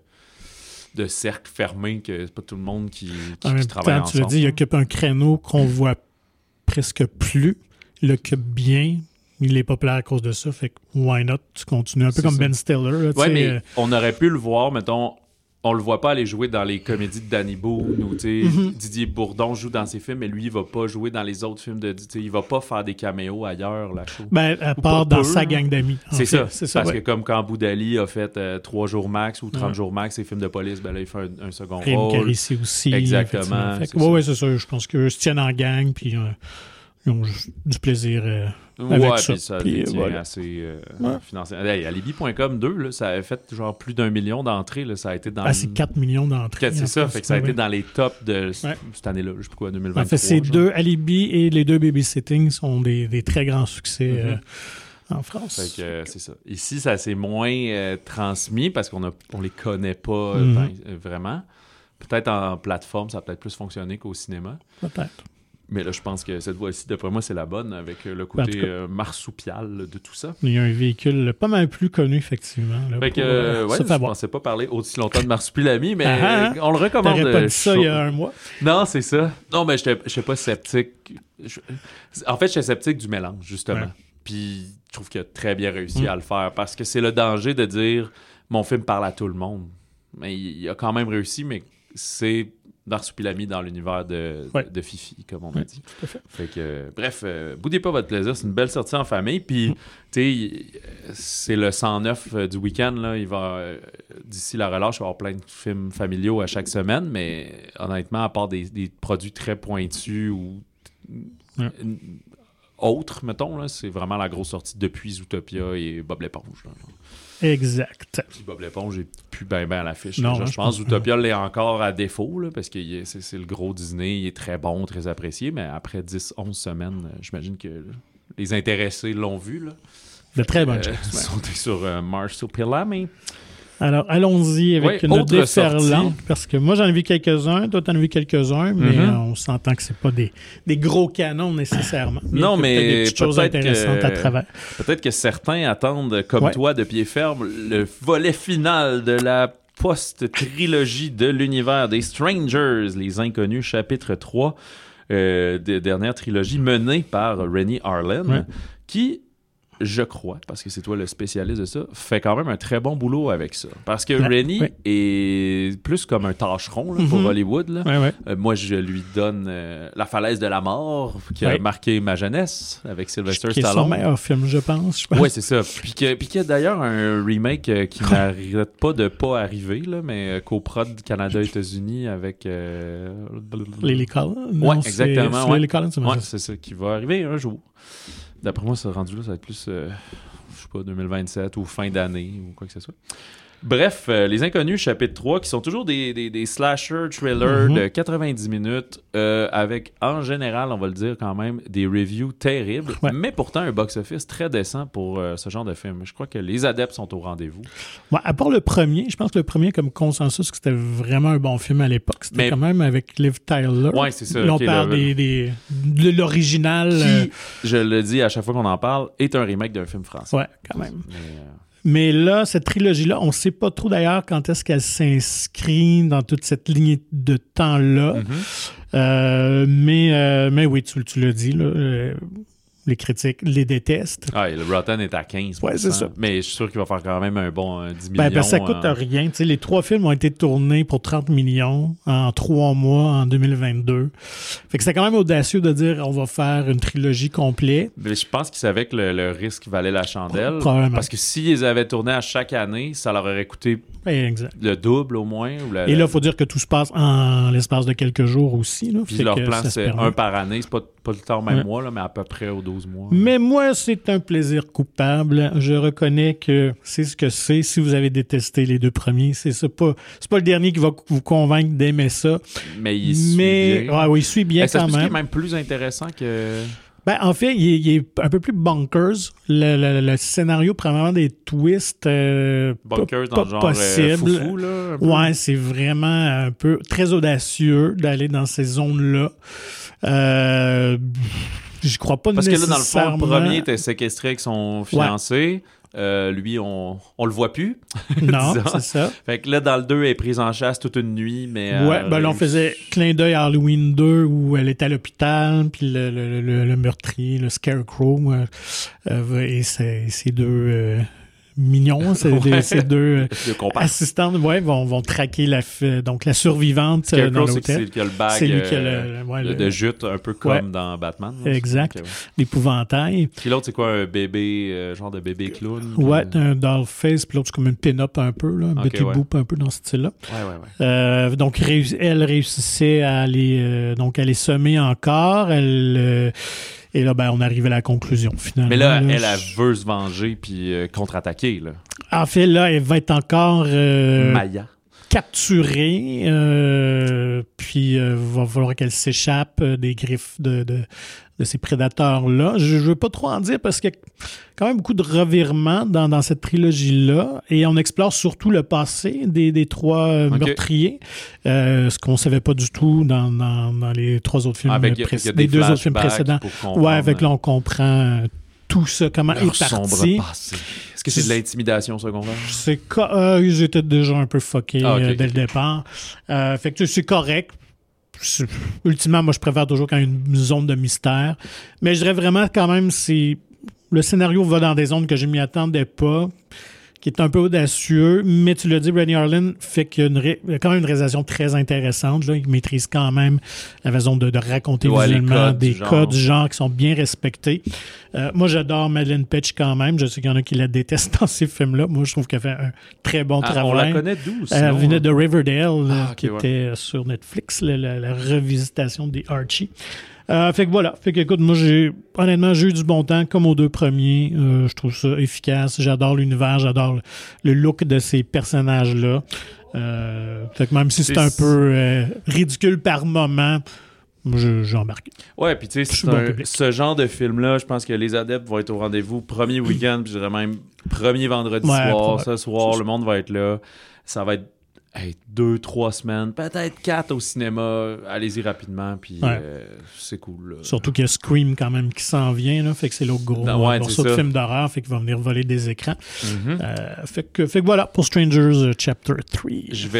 S2: cercles fermés que c'est pas tout le monde qui travaille ensemble.
S1: Tu l'as dit, il occupe un créneau qu'on voit presque plus. Il occupe bien. Il est populaire à cause de ça. Fait que why not? Tu continues un peu comme Ben Stiller.
S2: Oui, mais on aurait pu le voir, mettons, on le voit pas aller jouer dans les comédies de Danny Boone ou Didier Bourdon joue dans ses films, mais lui, il va pas jouer dans les autres films il va pas faire des caméos ailleurs, la chose.
S1: À part dans sa gang d'amis.
S2: C'est ça. Parce que comme quand Boudali a fait 3 jours max ou 30 jours max, ses films de police, là, il fait un second rôle.
S1: Ici aussi.
S2: Exactement.
S1: Oui, c'est ça. Je pense qu'eux se tiennent en gang, puis ils ont du plaisir avec ça.
S2: Puis ça devient assez financier. Hey, Alibi.com 2, là, ça a fait genre plus d'1 million d'entrées. Là, ça a été dans
S1: c'est 4 millions d'entrées.
S2: C'est ça, fait que ça a été dans les tops de cette année-là, je sais pas quoi, 2023.
S1: En fait, ces deux Alibi et les 2 Babysitting sont des très grands succès en France.
S2: Fait que c'est ça. Ici, ça s'est moins transmis parce qu'on les connaît pas vraiment. Peut-être en plateforme, ça a peut-être plus fonctionné qu'au cinéma.
S1: Peut-être.
S2: Mais là, je pense que cette voie-ci, d'après moi, c'est la bonne, avec le côté marsupial de tout ça.
S1: Il y a un véhicule pas mal plus connu, effectivement. Là,
S2: fait que, je pensais pas parler aussi longtemps de Marsupilami, mais on le recommande.
S1: T'aurais pas dit ça il y a un mois?
S2: Non, c'est ça. Non, mais je suis pas sceptique. En fait, je suis sceptique du mélange, justement. Ouais. Puis, je trouve qu'il a très bien réussi à le faire, parce que c'est le danger de dire « mon film parle à tout le monde ». Mais il a quand même réussi, mais c'est... Marsupilami dans l'univers de Fifi, comme on a dit.
S1: Tout à fait.
S2: Fait que, bref, boudez pas votre plaisir. C'est une belle sortie en famille. Puis, tu sais, c'est le 109 du week-end. Là. Il va, d'ici la relâche, il va y avoir plein de films familiaux à chaque semaine. Mais honnêtement, à part des produits très pointus ou autres, mettons, là, c'est vraiment la grosse sortie depuis Zootopia et Bob l'éponge. Là.
S1: Exact.
S2: Puis Bob l'éponge est plus bien à l'affiche. Non, je pense que Zootopia l'est encore à défaut, là, parce que c'est le gros Disney, il est très bon, très apprécié, mais après 10-11 semaines, j'imagine que les intéressés l'ont vu. Là.
S1: De très bonnes choses.
S2: Sauter sur Marsupilami.
S1: Alors, allons-y avec une déferlante, parce que moi, j'en ai vu quelques-uns, toi, t'en as vu quelques-uns, mais on s'entend que c'est pas des gros canons nécessairement.
S2: Non, mais
S1: des petites choses intéressantes à travers.
S2: Peut-être que certains attendent, comme toi, de pied ferme, le volet final de la post-trilogie de l'univers des Strangers, Les Inconnus, chapitre 3, dernière trilogie menée par Rennie Harlin, qui... je crois, parce que c'est toi le spécialiste de ça, fait quand même un très bon boulot avec ça. Parce que Rennie est plus comme un tâcheron là, pour Hollywood. Là. Moi, je lui donne La falaise de la mort, qui a marqué ma jeunesse avec Sylvester Stallone.
S1: C'est son meilleur film, je pense.
S2: Oui, c'est ça. Puis qu'il y a d'ailleurs un remake qui n'arrête pas de pas arriver, là, mais co-prod Canada-États-Unis avec...
S1: Lily Collins.
S2: Oui, exactement.
S1: C'est Lily Collins,
S2: c'est ça, qui va arriver un jour. D'après moi, ce rendu-là, ça va être plus, je sais pas, 2027 ou fin d'année ou quoi que ce soit. Bref, Les Inconnus, chapitre 3, qui sont toujours des slasher thrillers de 90 minutes, avec, en général, on va le dire quand même, des reviews terribles, mais pourtant un box-office très décent pour ce genre de film. Je crois que les adeptes sont au rendez-vous.
S1: Ouais, à part le premier, je pense que le premier, comme consensus, que c'était vraiment un bon film à l'époque. C'était quand même avec Liv Tyler.
S2: Ouais, c'est ça.
S1: Là, on parle de l'original.
S2: Qui, je le dis à chaque fois qu'on en parle, est un remake d'un film français.
S1: Ouais, quand même. Mais là, cette trilogie-là, on ne sait pas trop d'ailleurs quand est-ce qu'elle s'inscrit dans toute cette ligne de temps-là. Mais oui, tu l'as dit, là, les critiques les détestent.
S2: Ah, et le Rotten est à 15%.
S1: Ouais, c'est ça.
S2: Mais je suis sûr qu'il va faire quand même un bon 10 millions.
S1: Ben, ça coûte rien. Tu sais, les 3 films ont été tournés pour 30 millions en 3 mois en 2022. Fait que c'est quand même audacieux de dire on va faire une trilogie complète.
S2: Mais je pense qu'ils savaient que le risque valait la chandelle.
S1: Probablement.
S2: Parce que s'ils avaient tourné à chaque année, ça leur aurait coûté le double au moins.
S1: Et là, il faut dire que tout se passe en l'espace de quelques jours aussi. Là.
S2: Puis leur plan, c'est un par année. C'est pas tout le temps au même mois, là, mais à peu près aux 12 mois.
S1: Mais moi, c'est un plaisir coupable. Je reconnais que c'est ce que c'est. Si vous avez détesté les 2 premiers, c'est pas le dernier qui va vous convaincre d'aimer ça.
S2: Mais il suit bien.
S1: Oui, il suit bien quand même.
S2: C'est même plus intéressant que...
S1: Ben, en fait, il est un peu plus bonkers. Le scénario prend vraiment des twists
S2: bonkers dans le genre foufou, là.
S1: Ouais, c'est vraiment un peu très audacieux d'aller dans ces zones-là. Je crois pas
S2: parce
S1: nécessairement...
S2: Parce que là, dans le fond, le premier était séquestré avec son fiancé. Lui, on le voit plus.
S1: Non, c'est ça.
S2: Fait que là, dans le 2, elle est prise en chasse toute une nuit, mais...
S1: là, on faisait clin d'œil à Halloween 2 où elle est à l'hôpital, puis le meurtrier, le Scarecrow, et ses 2... mignons, ces 2 assistantes vont traquer la survivante dans l'hôtel.
S2: C'est lui qui a le bague de jute, un peu comme dans Batman.
S1: Là, exact. Okay, l'épouvantail.
S2: Puis l'autre, c'est quoi, un bébé, genre de bébé clown?
S1: Ouais, un doll face, puis l'autre, c'est comme une pin-up un peu, là, un Betty Boop un peu dans ce style-là.
S2: Ouais.
S1: Donc, elle réussissait à les semer encore. Et là, on arrive à la conclusion, finalement.
S2: Mais là, elle veut se venger puis contre-attaquer, là.
S1: En fait, là, elle va être encore...
S2: Maya.
S1: Capturée, puis va falloir qu'elle s'échappe des griffes de ces prédateurs-là. Je ne veux pas trop en dire parce qu'il y a quand même beaucoup de revirements dans cette trilogie-là, et on explore surtout le passé des 3 meurtriers, ce qu'on ne savait pas du tout dans les 3 autres films précédents. Les 2 autres films précédents. Ouais, avec là, on comprend tout ça, comment il est parti.
S2: Est-ce que c'est de l'intimidation secondaire?
S1: Ils étaient déjà un peu fuckés dès le départ. Fait que c'est correct. Ultimement, moi, je préfère toujours quand il y a une zone de mystère. Mais je dirais vraiment quand même, le scénario va dans des zones que je ne m'y attendais pas, qui est un peu audacieux, mais tu l'as dit, Renny Harlin fait qu'il y a quand même une réalisation très intéressante. Là. Il maîtrise quand même la façon de raconter visuellement des codes du genre qui sont bien respectés. Moi, j'adore Madeleine Petsch quand même. Je sais qu'il y en a qui la détestent dans ces films-là. Moi, je trouve qu'elle fait un très bon travail.
S2: On la connaît d'où, sinon?
S1: Elle venait de Riverdale, qui était sur Netflix, la revisitation des Archie. Fait que voilà. Fait que écoute, moi, honnêtement, j'ai eu du bon temps, comme aux 2 premiers. Je trouve ça efficace. J'adore l'univers, j'adore le look de ces personnages-là. Fait que même si c'est un peu ridicule par moment, j'ai embarqué.
S2: Ouais, puis tu sais, ce genre de film-là, je pense que les adeptes vont être au rendez-vous premier week-end, puis je dirais même premier vendredi soir. Ce soir, le monde va être là. Ça va être 2-3 semaines, peut-être 4 au cinéma. Allez-y rapidement, puis c'est cool. Là.
S1: Surtout qu'il y a Scream quand même qui s'en vient, là, fait que c'est l'autre gros morceau de film d'horreur, fait qu'il va venir voler des écrans. Fait que voilà, pour Strangers Chapter 3.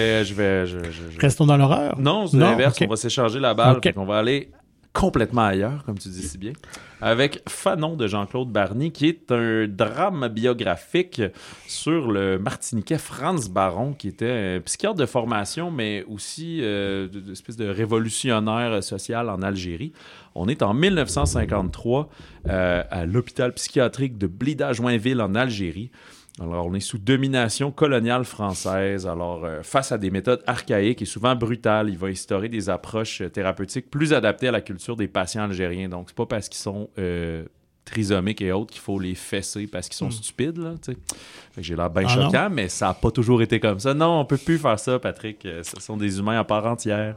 S1: Restons dans l'horreur?
S2: Non, c'est l'inverse, on va s'échanger la balle, fait qu'on va aller complètement ailleurs, comme tu dis si bien, avec Fanon de Jean-Claude Barny, qui est un drame biographique sur le Martiniquais Franz Baron, qui était un psychiatre de formation, mais aussi une espèce de révolutionnaire social en Algérie. On est en 1953 à l'hôpital psychiatrique de Blida-Joinville en Algérie. Alors, on est sous domination coloniale française. Alors, face à des méthodes archaïques et souvent brutales, il va instaurer des approches thérapeutiques plus adaptées à la culture des patients algériens. Donc, c'est pas parce qu'ils sont trisomiques et autres qu'il faut les fesser parce qu'ils sont stupides, là, tu sais. Fait que j'ai l'air bien choquant, mais ça n'a pas toujours été comme ça. Non, on peut plus faire ça, Patrick. Ce sont des humains à part entière.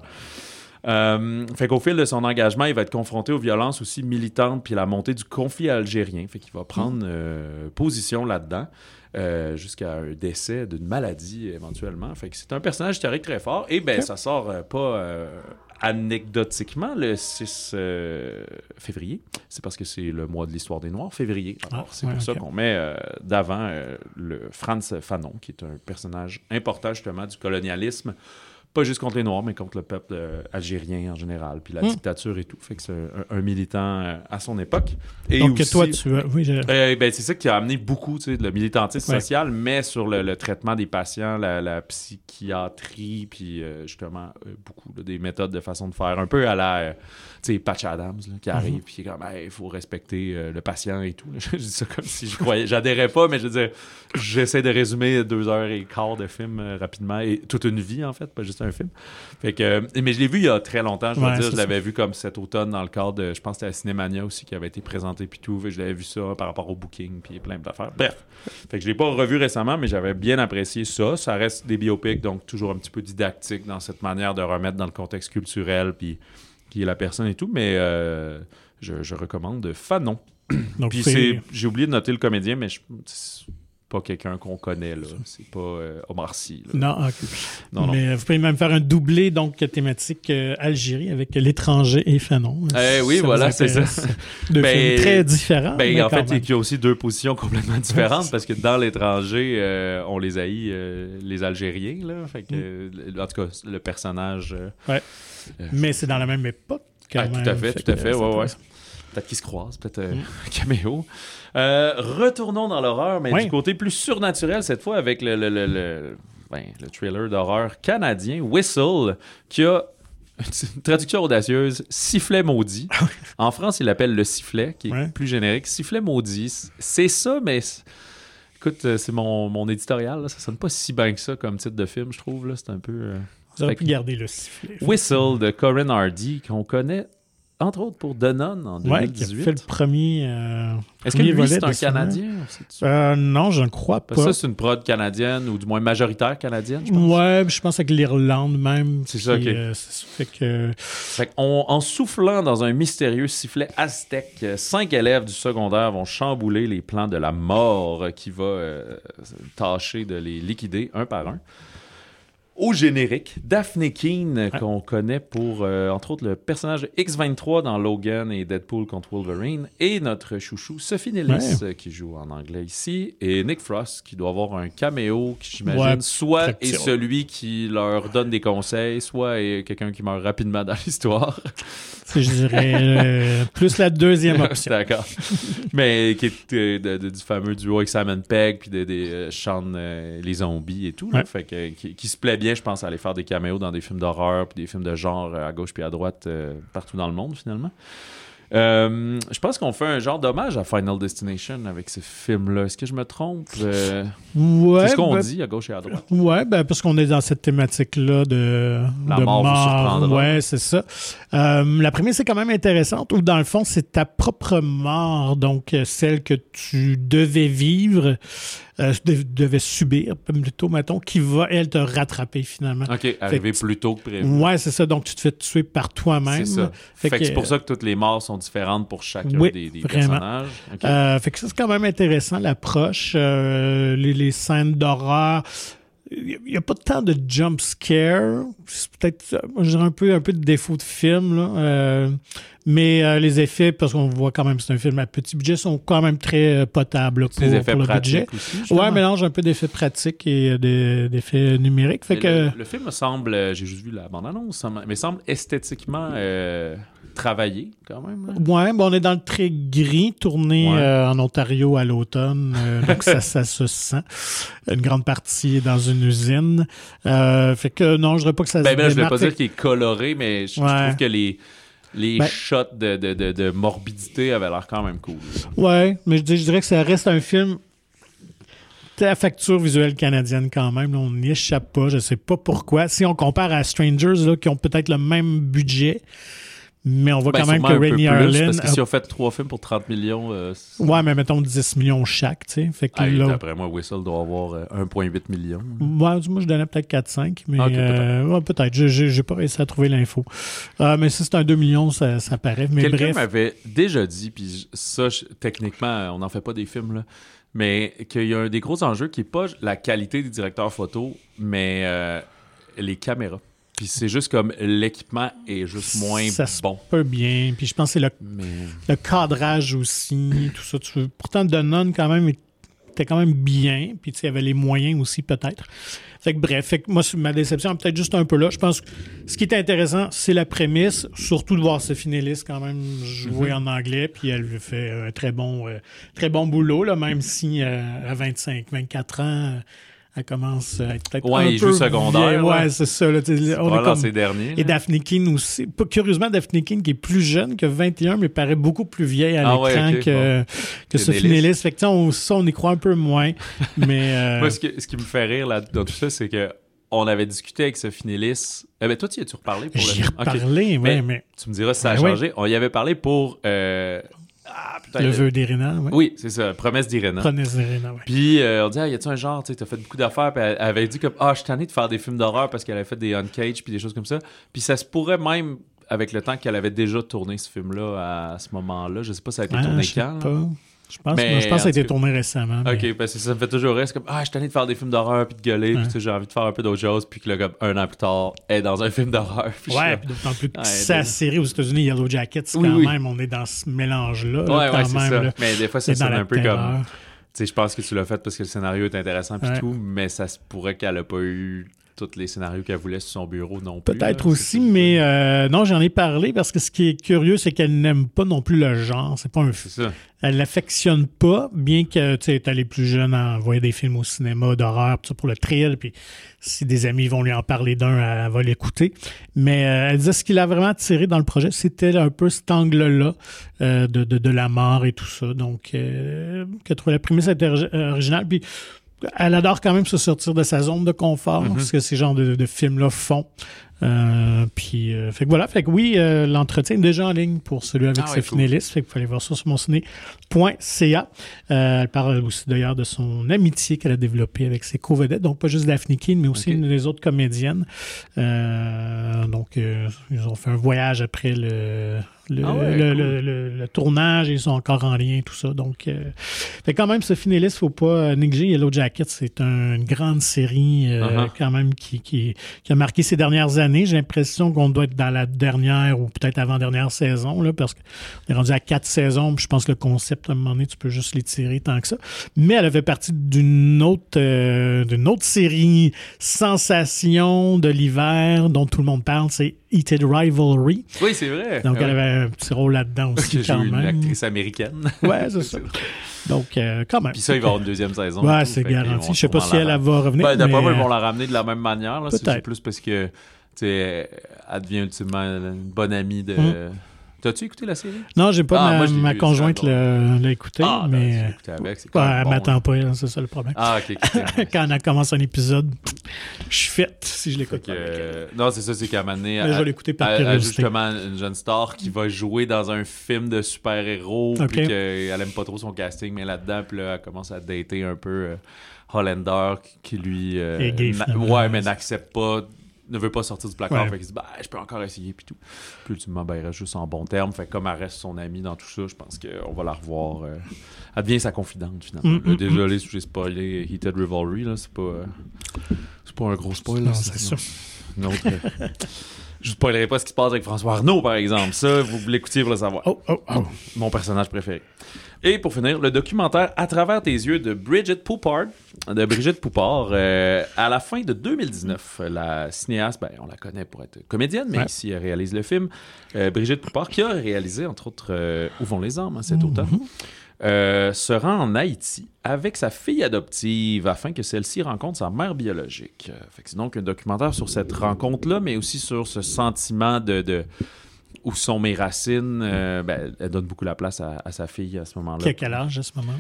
S2: Fait qu'au fil de son engagement, il va être confronté aux violences aussi militantes puis la montée du conflit algérien. Fait qu'il va prendre position là-dedans jusqu'à un décès d'une maladie éventuellement. Fait que c'est un personnage historique très fort. Et ça sort pas anecdotiquement le 6 février. C'est parce que c'est le mois de l'histoire des Noirs, février. Alors, c'est pour ça qu'on met d'avant le Frantz Fanon, qui est un personnage important justement du colonialisme. Pas juste contre les Noirs, mais contre le peuple algérien en général, puis la dictature et tout. Fait que c'est un militant à son époque. Et
S1: donc,
S2: aussi,
S1: toi, tu as... Oui,
S2: c'est ça qui a amené beaucoup, tu sais, le militantisme social, mais sur le traitement des patients, la psychiatrie, puis justement, beaucoup des méthodes de façon de faire, un peu à la, tu sais, Patch Adams, là, qui arrive, puis qui est comme, il faut respecter le patient et tout. Je dis ça comme si j'adhérais pas, mais je veux dire, j'essaie de résumer 2h15 de film rapidement, et toute une vie, en fait, pas juste un film. Fait que, mais je l'ai vu il y a très longtemps, je dois dire. Je l'avais vu comme cet automne dans le cadre de, je pense que c'était à Cinémania aussi qui avait été présenté puis tout. Je l'avais vu ça par rapport au booking puis plein d'affaires. Bref. Fait que je l'ai pas revu récemment, mais j'avais bien apprécié ça. Ça reste des biopics, donc toujours un petit peu didactique dans cette manière de remettre dans le contexte culturel puis qui est la personne et tout. Mais je recommande Fanon. Donc, puis j'ai oublié de noter le comédien, mais pas quelqu'un qu'on connaît, là. C'est pas Omar Sy. Là.
S1: Non, OK. Non. Mais vous pouvez même faire un doublé, donc, thématique Algérie avec L'étranger et Fanon.
S2: Oui, voilà, c'est ça.
S1: Deux films très différents.
S2: En fait, il y a aussi deux positions complètement différentes parce que dans L'étranger, on les haït, les Algériens, là. Fait que, en tout cas, le personnage...
S1: mais c'est dans la même époque, quand même.
S2: Tout à fait, ouais. Peut-être qu'ils se croisent, peut-être un caméo. Retournons dans l'horreur, mais du côté plus surnaturel, cette fois avec le thriller d'horreur canadien, Whistle, qui a une traduction audacieuse, Sifflet maudit. En France, il l'appelle Le Sifflet, qui est plus générique. Sifflet maudit, c'est ça, mais... Écoute, c'est mon éditorial, là. Ça sonne pas si bien que ça comme titre de film, je trouve. Là. C'est un peu...
S1: Vous auriez pu garder Le Sifflet.
S2: Whistle de Corinne Hardy, qu'on connaît... Entre autres pour The Nun en 2018.
S1: Qui a fait le premier.
S2: Est-ce que lui, c'est un Canadien?
S1: Non, je ne crois pas.
S2: Ça, c'est une prod canadienne, ou du moins majoritaire canadienne, je pense.
S1: Ouais, je pense avec l'Irlande même.
S2: C'est ça, OK. Fait en soufflant dans un mystérieux sifflet aztèque, 5 élèves du secondaire vont chambouler les plans de la mort qui va tâcher de les liquider un par un. Au générique, Daphne Keane, qu'on connaît pour, entre autres, le personnage de X-23 dans Logan et Deadpool contre Wolverine, et notre chouchou Sophie Nellis, qui joue en anglais ici, et Nick Frost, qui doit avoir un caméo qui, j'imagine, soit est celui qui leur donne des conseils, soit est quelqu'un qui meurt rapidement dans l'histoire.
S1: Je dirais plus la deuxième option.
S2: D'accord. Mais qui est du fameux duo avec Simon Pegg, puis des Sean, les zombies et tout. Là, fait que, qui se plaît bien, je pense, à aller faire des caméos dans des films d'horreur puis des films de genre à gauche puis à droite partout dans le monde, finalement. Je pense qu'on fait un genre d'hommage à Final Destination avec ce film-là. Est-ce que je me trompe? C'est ce qu'on dit à gauche et à droite.
S1: Ouais, parce qu'on est dans cette thématique-là de
S2: mort. Vous surprendra.
S1: Ouais, c'est ça. La première, c'est quand même intéressante, où dans le fond, c'est ta propre mort, donc celle que tu devais vivre, devais subir, plutôt, mettons, qui va, elle, te rattraper finalement.
S2: OK, arriver plus tôt que prévu.
S1: Ouais, c'est ça. Donc, tu te fais tuer par toi-même.
S2: C'est ça. Fait que c'est pour ça que toutes les morts sont différentes pour chacun des personnages.
S1: Okay. Fait que ça, c'est quand même intéressant, l'approche. Les scènes d'horreur. Il n'y a pas tant de jump scare. C'est peut-être, je dirais un peu de défaut de film, là. Mais les effets, parce qu'on voit quand même que c'est un film à petit budget, sont quand même très potables là, pour le budget. Aussi, mélange un peu d'effets pratiques et d'effets numériques. Fait que...
S2: le film me semble, j'ai juste vu la bande-annonce, mais semble esthétiquement travaillé quand même. Là.
S1: Ouais, on est dans le très gris, tourné en Ontario à l'automne, donc ça se sent. Une grande partie est dans une usine. Fait que non, je dirais pas que ça se démarque.
S2: Je ne vais pas dire qu'il est coloré, mais je trouve que les shots de morbidité avaient l'air quand même cool.
S1: Ouais, mais je dirais que ça reste un film à facture visuelle canadienne quand même. Là, on n'y échappe pas, je sais pas pourquoi. Si on compare à Strangers, là, qui ont peut-être le même budget, Mais on voit quand même que Rennie Harlin...
S2: Parce que s'ils ont fait 3 films pour 30 millions...
S1: ouais, mais mettons 10 millions chaque, tu sais. Fait que
S2: d'après moi, Whistle doit avoir 1,8 million.
S1: Ouais, moi, je donnais peut-être 4-5, mais peut-être. J'ai pas réussi à trouver l'info. Mais si c'est un 2 millions, ça paraît. Mais
S2: quelqu'un m'avait déjà dit, puis ça, techniquement, on n'en fait pas des films, là, mais qu'il y a un des gros enjeux qui n'est pas la qualité des directeurs photo, mais les caméras. Puis c'est juste comme l'équipement est juste moins
S1: ça
S2: bon.
S1: Ça se peut bien. Puis je pense que c'est le cadrage aussi, tout ça. Pourtant, The Nun, quand même, était quand même bien. Puis il y avait les moyens aussi, peut-être. Fait que bref, moi, ma déception est peut-être juste un peu là. Je pense que ce qui est intéressant, c'est la prémisse. Surtout de voir Sophie Nellis quand même jouer en anglais. Puis elle fait un très bon boulot, là, même si à 24 ans... Elle commence à être peut-être un peu...
S2: joue secondaire.
S1: Ouais, c'est ça. Là,
S2: on est comme... ces derniers.
S1: Et Daphne Keane aussi. Curieusement, Daphne Keane qui est plus jeune que 21, mais paraît beaucoup plus vieille à l'écran que Sophie Nellis. Fait que on y croit un peu moins. Mais,
S2: moi, ce qui me fait rire là, dans tout ça, c'est que on avait discuté avec Sophie Nellis. Toi, tu y as-tu reparlé?
S1: J'y ai reparlé, mais...
S2: Tu me diras si ça a changé. Oui. On y avait parlé pour...
S1: le vœu d'Irina, oui.
S2: Oui, c'est ça, Promesse d'Irina.
S1: Promesse d'Irina, oui.
S2: Puis on dit, y a-tu un genre, tu sais, t'as fait beaucoup d'affaires, puis elle avait dit comme, je suis tanné de faire des films d'horreur parce qu'elle avait fait des Uncaged puis des choses comme ça. Puis ça se pourrait même, avec le temps qu'elle avait déjà tourné ce film-là à ce moment-là. Je sais pas si ça a été tourné quand.
S1: Je pense que ça a été tourné récemment.
S2: OK, parce que ça me fait toujours rire. C'est comme, je suis tanné de faire des films d'horreur puis de gueuler, puis j'ai envie de faire un peu d'autres choses, puis que là, comme un an plus tard, elle est dans un film d'horreur. Puis
S1: d'autant plus que sa série aux États-Unis, Yellow Jackets, même, on est dans ce mélange-là.
S2: Ouais, c'est ça. Mais des fois, ça sonne un peu
S1: terreur.
S2: comme... Tu sais, je pense que tu l'as fait parce que le scénario est intéressant puis tout, mais ça se pourrait qu'elle a pas eu... tous les scénarios qu'elle voulait sur son bureau non plus.
S1: Peut-être aussi, mais non, j'en ai parlé parce que ce qui est curieux, c'est qu'elle n'aime pas non plus le genre. C'est pas un film.
S2: C'est ça.
S1: Elle l'affectionne pas, bien que tu sais, elle est plus jeune à envoyer des films au cinéma d'horreur pour le thrill, puis si des amis vont lui en parler d'un, elle va l'écouter. Mais elle disait ce qui l'a vraiment attiré dans le projet, c'était un peu cet angle-là de la mort et tout ça. Donc, qu'elle trouvait la prémisse originale, puis elle adore quand même se sortir de sa zone de confort, ce que ces genres de films-là font. Fait que voilà, fait que oui, l'entretien est déjà en ligne pour celui avec Sophie Nellis, fait qu'il faut aller voir ça sur monciné.ca. Elle parle aussi d'ailleurs de son amitié qu'elle a développée avec ses co-vedettes, donc pas juste Daphne Keane, mais aussi une des autres comédiennes. Donc, ils ont fait un voyage après le tournage, ils sont encore en lien, tout ça. Donc, fait quand même, Sophie Nellis, faut pas négliger. Yellow Jackets, c'est une grande série quand même qui a marqué ces dernières années. J'ai l'impression qu'on doit être dans la dernière ou peut-être avant-dernière saison, là, parce qu'on est rendu à 4 saisons, puis je pense que le concept, à un moment donné, tu peux juste l'étirer tant que ça. Mais elle avait partie d'une autre série sensation de l'hiver dont tout le monde parle, c'est Heated Rivalry.
S2: Oui, c'est vrai.
S1: Donc, elle avait un petit rôle là-dedans aussi, quand même.
S2: Une actrice américaine.
S1: Ouais, c'est ça. Donc, quand même.
S2: Puis ça, il va y avoir une deuxième saison.
S1: Ouais, c'est garanti. Je sais pas si elle va revenir.
S2: D'après moi, ils vont la ramener de la même manière. Là. C'est plus parce que elle devient ultimement une bonne amie de... T'as-tu écouté la série? Non,
S1: j'ai pas. Ma conjointe l'a écouté, mais...
S2: écouté avec, c'est quand même
S1: elle
S2: bon,
S1: m'attend pas, c'est ça le problème.
S2: OK.
S1: Quand elle commence un épisode, je suis faite si je l'écoute pas.
S2: Non, c'est ça, c'est qu'à un moment donné...
S1: je vais l'écouter par curiosité.
S2: Justement, une jeune star qui va jouer dans un film de super-héros, puis qu'elle aime pas trop son casting, mais là-dedans, puis là, elle commence à dater un peu Hollander, qui lui...
S1: est gay,
S2: mais n'accepte pas... ne veut pas sortir du placard, fait qu'il dit je peux encore essayer puis tout. Puis ultimement, il reste juste en bon terme. Fait que comme elle reste son amie dans tout ça, je pense qu'on va la revoir. Elle devient sa confidente finalement. Désolé si j'ai spoilé Heated Rivalry, là, c'est pas un gros spoil.
S1: Non, c'est sûr.
S2: Je ne spoilerai pas ce qui se passe avec François Arnault, par exemple. Ça, vous l'écoutiez pour le savoir. Mon personnage préféré. Et pour finir, le documentaire À travers tes yeux de Brigitte Poupard. À la fin de 2019, la cinéaste, on la connaît pour être comédienne, mais ici, elle réalise le film. Brigitte Poupard, qui a réalisé, entre autres, Où vont les âmes, cet automne, se rend en Haïti avec sa fille adoptive afin que celle-ci rencontre sa mère biologique. Fait que c'est donc un documentaire sur cette rencontre-là, mais aussi sur ce sentiment de où sont mes racines. Elle donne beaucoup la place à sa fille à ce moment-là.
S1: Quel âge à ce moment?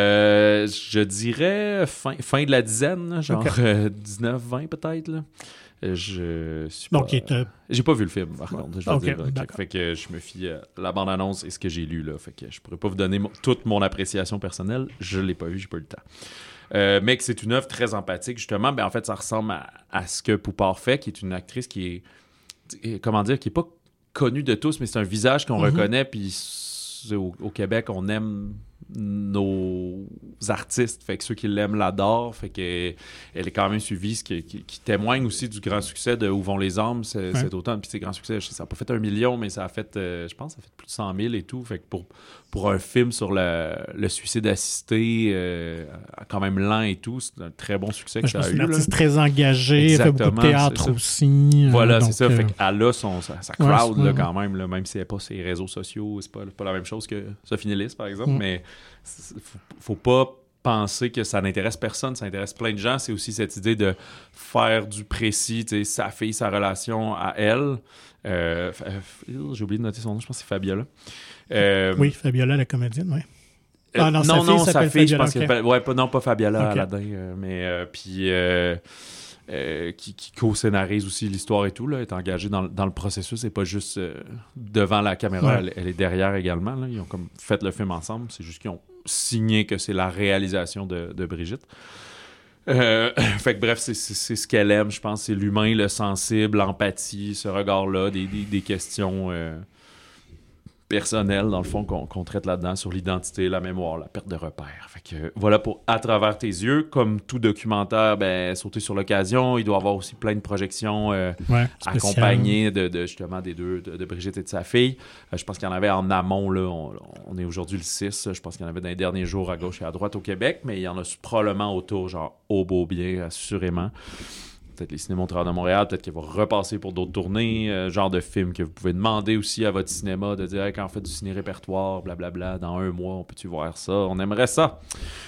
S2: Je dirais fin de la dizaine, genre 19-20 peut-être. Là. Je suis pas... J'ai pas vu le film, par contre. Je veux dire, fait que je me fie à la bande-annonce et ce que j'ai lu. Là, fait que je pourrais pas vous donner toute mon appréciation personnelle. Je l'ai pas vu, j'ai pas eu le temps. Mais que c'est une œuvre très empathique, justement. En fait, ça ressemble à ce que Poupard fait, qui est une actrice qui est... Comment dire? Qui est pas connue de tous, mais c'est un visage qu'on reconnaît, puis au Québec, on aime nos artistes, fait que ceux qui l'aiment l'adorent, fait qu'elle est quand même suivie, ce qui témoigne aussi du grand succès de Où vont les âmes cet automne. Puis c'est grand succès, ça n'a pas fait 1 million, mais ça a fait, je pense, ça a fait plus de 100 000 et tout. Fait que pour un film sur le suicide assisté, quand même lent et tout, c'est un très bon succès que ça a eu. C'est une artiste
S1: très engagée, elle fait beaucoup de théâtre aussi.
S2: Voilà, c'est ça. Fait qu'elle a sa crowd là, quand même, là, même si elle n'a pas ses réseaux sociaux, c'est pas la même chose que Sophie Nélis, par exemple, mais faut pas penser que ça n'intéresse personne, ça intéresse plein de gens. C'est aussi cette idée de faire du précis, sa fille, sa relation à elle. J'ai oublié de noter son nom, je pense que c'est Fabiola.
S1: Oui, Fabiola, la comédienne, oui.
S2: Non, sa fille, je pense que pas Fabiola Aladdin, mais puis qui co-scénarise aussi l'histoire et tout, là, est engagée dans le processus, et pas juste devant la caméra, elle est derrière également. Là. Ils ont comme fait le film ensemble, c'est juste qu'ils ont signé que c'est la réalisation de Brigitte. Fait que bref, c'est ce qu'elle aime, je pense, c'est l'humain, le sensible, l'empathie, ce regard-là, des questions personnelles, dans le fond, qu'on traite là-dedans, sur l'identité, la mémoire, la perte de repères. Fait que voilà pour À travers tes yeux. Comme tout documentaire, sauter sur l'occasion, il doit y avoir aussi plein de projections accompagnées de justement des deux, de Brigitte et de sa fille. Je pense qu'il y en avait en amont, là, on est aujourd'hui le 6, je pense qu'il y en avait dans les derniers jours à gauche et à droite au Québec, mais il y en a probablement autour, genre au Beaubien, assurément. Peut-être les Ciné-Montreurs de Montréal, peut-être qu'il va repasser pour d'autres tournées, genre de film que vous pouvez demander aussi à votre cinéma, de dire hey, quand on fait du ciné-répertoire, blablabla, dans 1 mois, on peut-tu voir ça? On aimerait ça.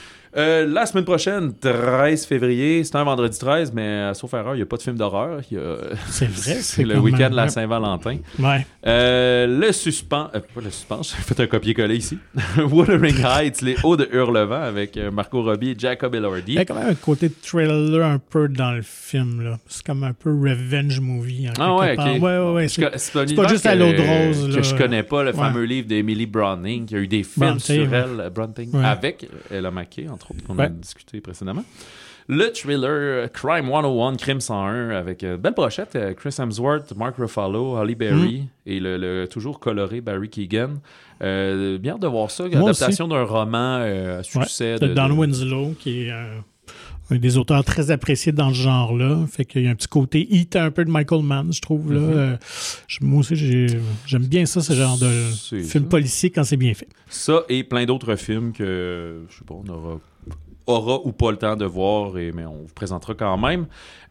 S2: La semaine prochaine, 13 février, c'est un vendredi 13, mais sauf erreur, il n'y a pas de film d'horreur.
S1: C'est vrai.
S2: C'est le week-end de la Saint-Valentin.
S1: Ouais.
S2: Le suspense, pas le suspense, j'ai fait un copier-coller ici. Wuthering Heights, les Hauts de Hurlevent avec Margot Robbie et Jacob Elordi.
S1: Il y a quand même un côté thriller un peu dans le film, là. C'est comme un peu revenge movie.
S2: Ouais.
S1: C'est pas juste à l'eau de rose.
S2: Que je connais pas, le fameux livre d'Emily Browning, qui a eu des films sur elle, Browning, avec Ella McKay, entre autres, qu'on a discuté précédemment. Le thriller Crime 101, Crime 101, avec belle brochette, Chris Hemsworth, Mark Ruffalo, Halle Berry et le toujours coloré Barry Keoghan. Bien hâte de voir ça, l'adaptation d'un roman à succès.
S1: De Don Winslow, qui est un des auteurs très appréciés dans ce genre-là. Fait qu'il y a un petit côté hit un peu de Michael Mann, je trouve. Là. Moi aussi, j'aime bien ça, ce genre de film policier quand c'est bien fait.
S2: Ça et plein d'autres films que, je sais pas, on aura ou pas le temps de voir, mais on vous présentera quand même.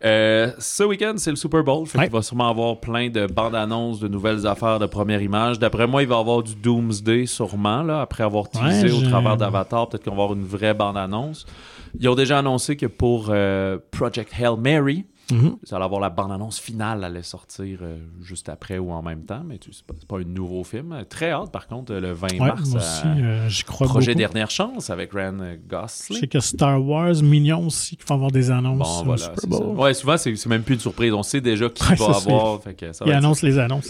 S2: Ce week-end, c'est le Super Bowl. Fait qu'il va sûrement avoir plein de bandes-annonces, de nouvelles affaires de première image. D'après moi, il va y avoir du Doomsday, sûrement, là, après avoir teasé au travers d'Avatar. Peut-être qu'on va avoir une vraie bande-annonce. Ils ont déjà annoncé que pour Project Hail Mary, ça allait avoir la bande-annonce finale, allait sortir juste après ou en même temps, mais c'est pas un nouveau film. Très hâte, par contre, le 20 mars.
S1: Moi aussi, j'y crois
S2: Projet
S1: beaucoup.
S2: Dernière Chance avec Ryan Gosling.
S1: Je sais que Star Wars, Minions aussi, qui vont avoir des annonces.
S2: Bon, voilà, Super Bowl. Ouais, souvent, c'est même plus une surprise. On sait déjà qui va avoir. Fait que ça
S1: ils annoncent les annonces.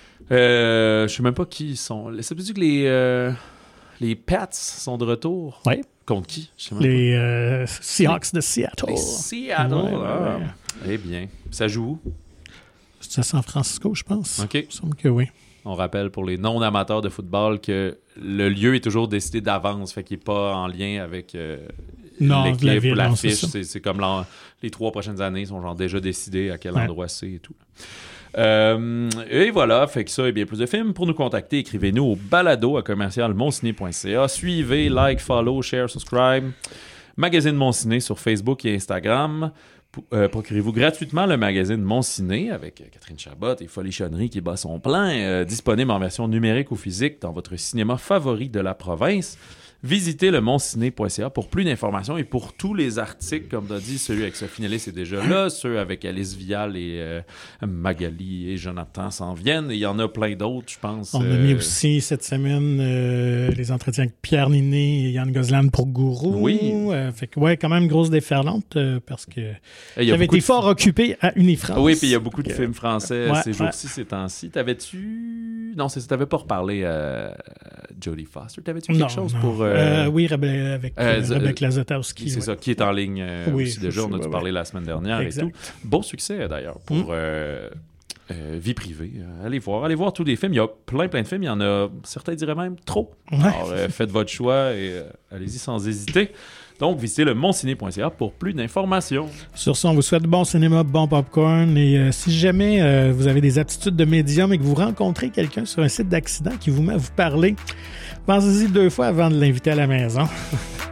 S2: Je sais même pas qui ils sont. Ça veut dire que les Pats sont de retour?
S1: Oui.
S2: Contre qui?
S1: Les Seahawks de Seattle.
S2: Les Seattle. Eh bien, ça joue où?
S1: C'est à San Francisco, je pense.
S2: OK.
S1: Il me semble que oui.
S2: On rappelle pour les non-amateurs de football que le lieu est toujours décidé d'avance, fait qu'il n'est pas en lien avec l'équipe ou l'affiche. C'est comme les 3 prochaines années sont genre déjà décidés à quel endroit c'est et tout. Et voilà, fait que ça et bien plus de films. Pour nous contacter, écrivez-nous au balado@commercialmonciné.ca. Suivez, like, follow, share, subscribe. Magazine Mon Ciné sur Facebook et Instagram. Procurez-vous gratuitement le magazine Mon Ciné avec Catherine Chabot et Folichonnerie qui bat son plein, disponible en version numérique ou physique dans votre cinéma favori de la province. Visitez le monciné.ca pour plus d'informations et pour tous les articles, comme tu as dit, celui avec Sophie Nellis est déjà là, ceux avec Alice Vial et Magali et Jonathan s'en viennent, et il y en a plein d'autres, je pense.
S1: On a mis aussi cette semaine les entretiens avec Pierre Ninet et Yann Gozlan pour Gourou.
S2: Oui.
S1: Fait que, ouais, quand même une grosse déferlante parce que j'avais été fort occupé à Unifrance.
S2: Oui, puis il y a beaucoup de films français ces jours-ci, ces temps-ci. T'avais-tu... Non, t'avais pas reparlé à Jodie Foster. T'avais-tu quelque chose pour...
S1: Oui, avec Rebecca Lazatowski.
S2: C'est ça, qui est en ligne aussi déjà. On a dû parler la semaine dernière et tout. Bon succès, d'ailleurs, pour vie privée. Allez voir tous les films. Il y a plein de films. Il y en a, certains diraient même trop. Alors, faites votre choix et allez-y sans hésiter. Donc, visitez le monciné.ca pour plus d'informations.
S1: Sur ce, on vous souhaite bon cinéma, bon popcorn. Et si jamais vous avez des aptitudes de médium et que vous rencontrez quelqu'un sur un site d'accident qui vous met à vous parler, pensez-y 2 fois avant de l'inviter à la maison.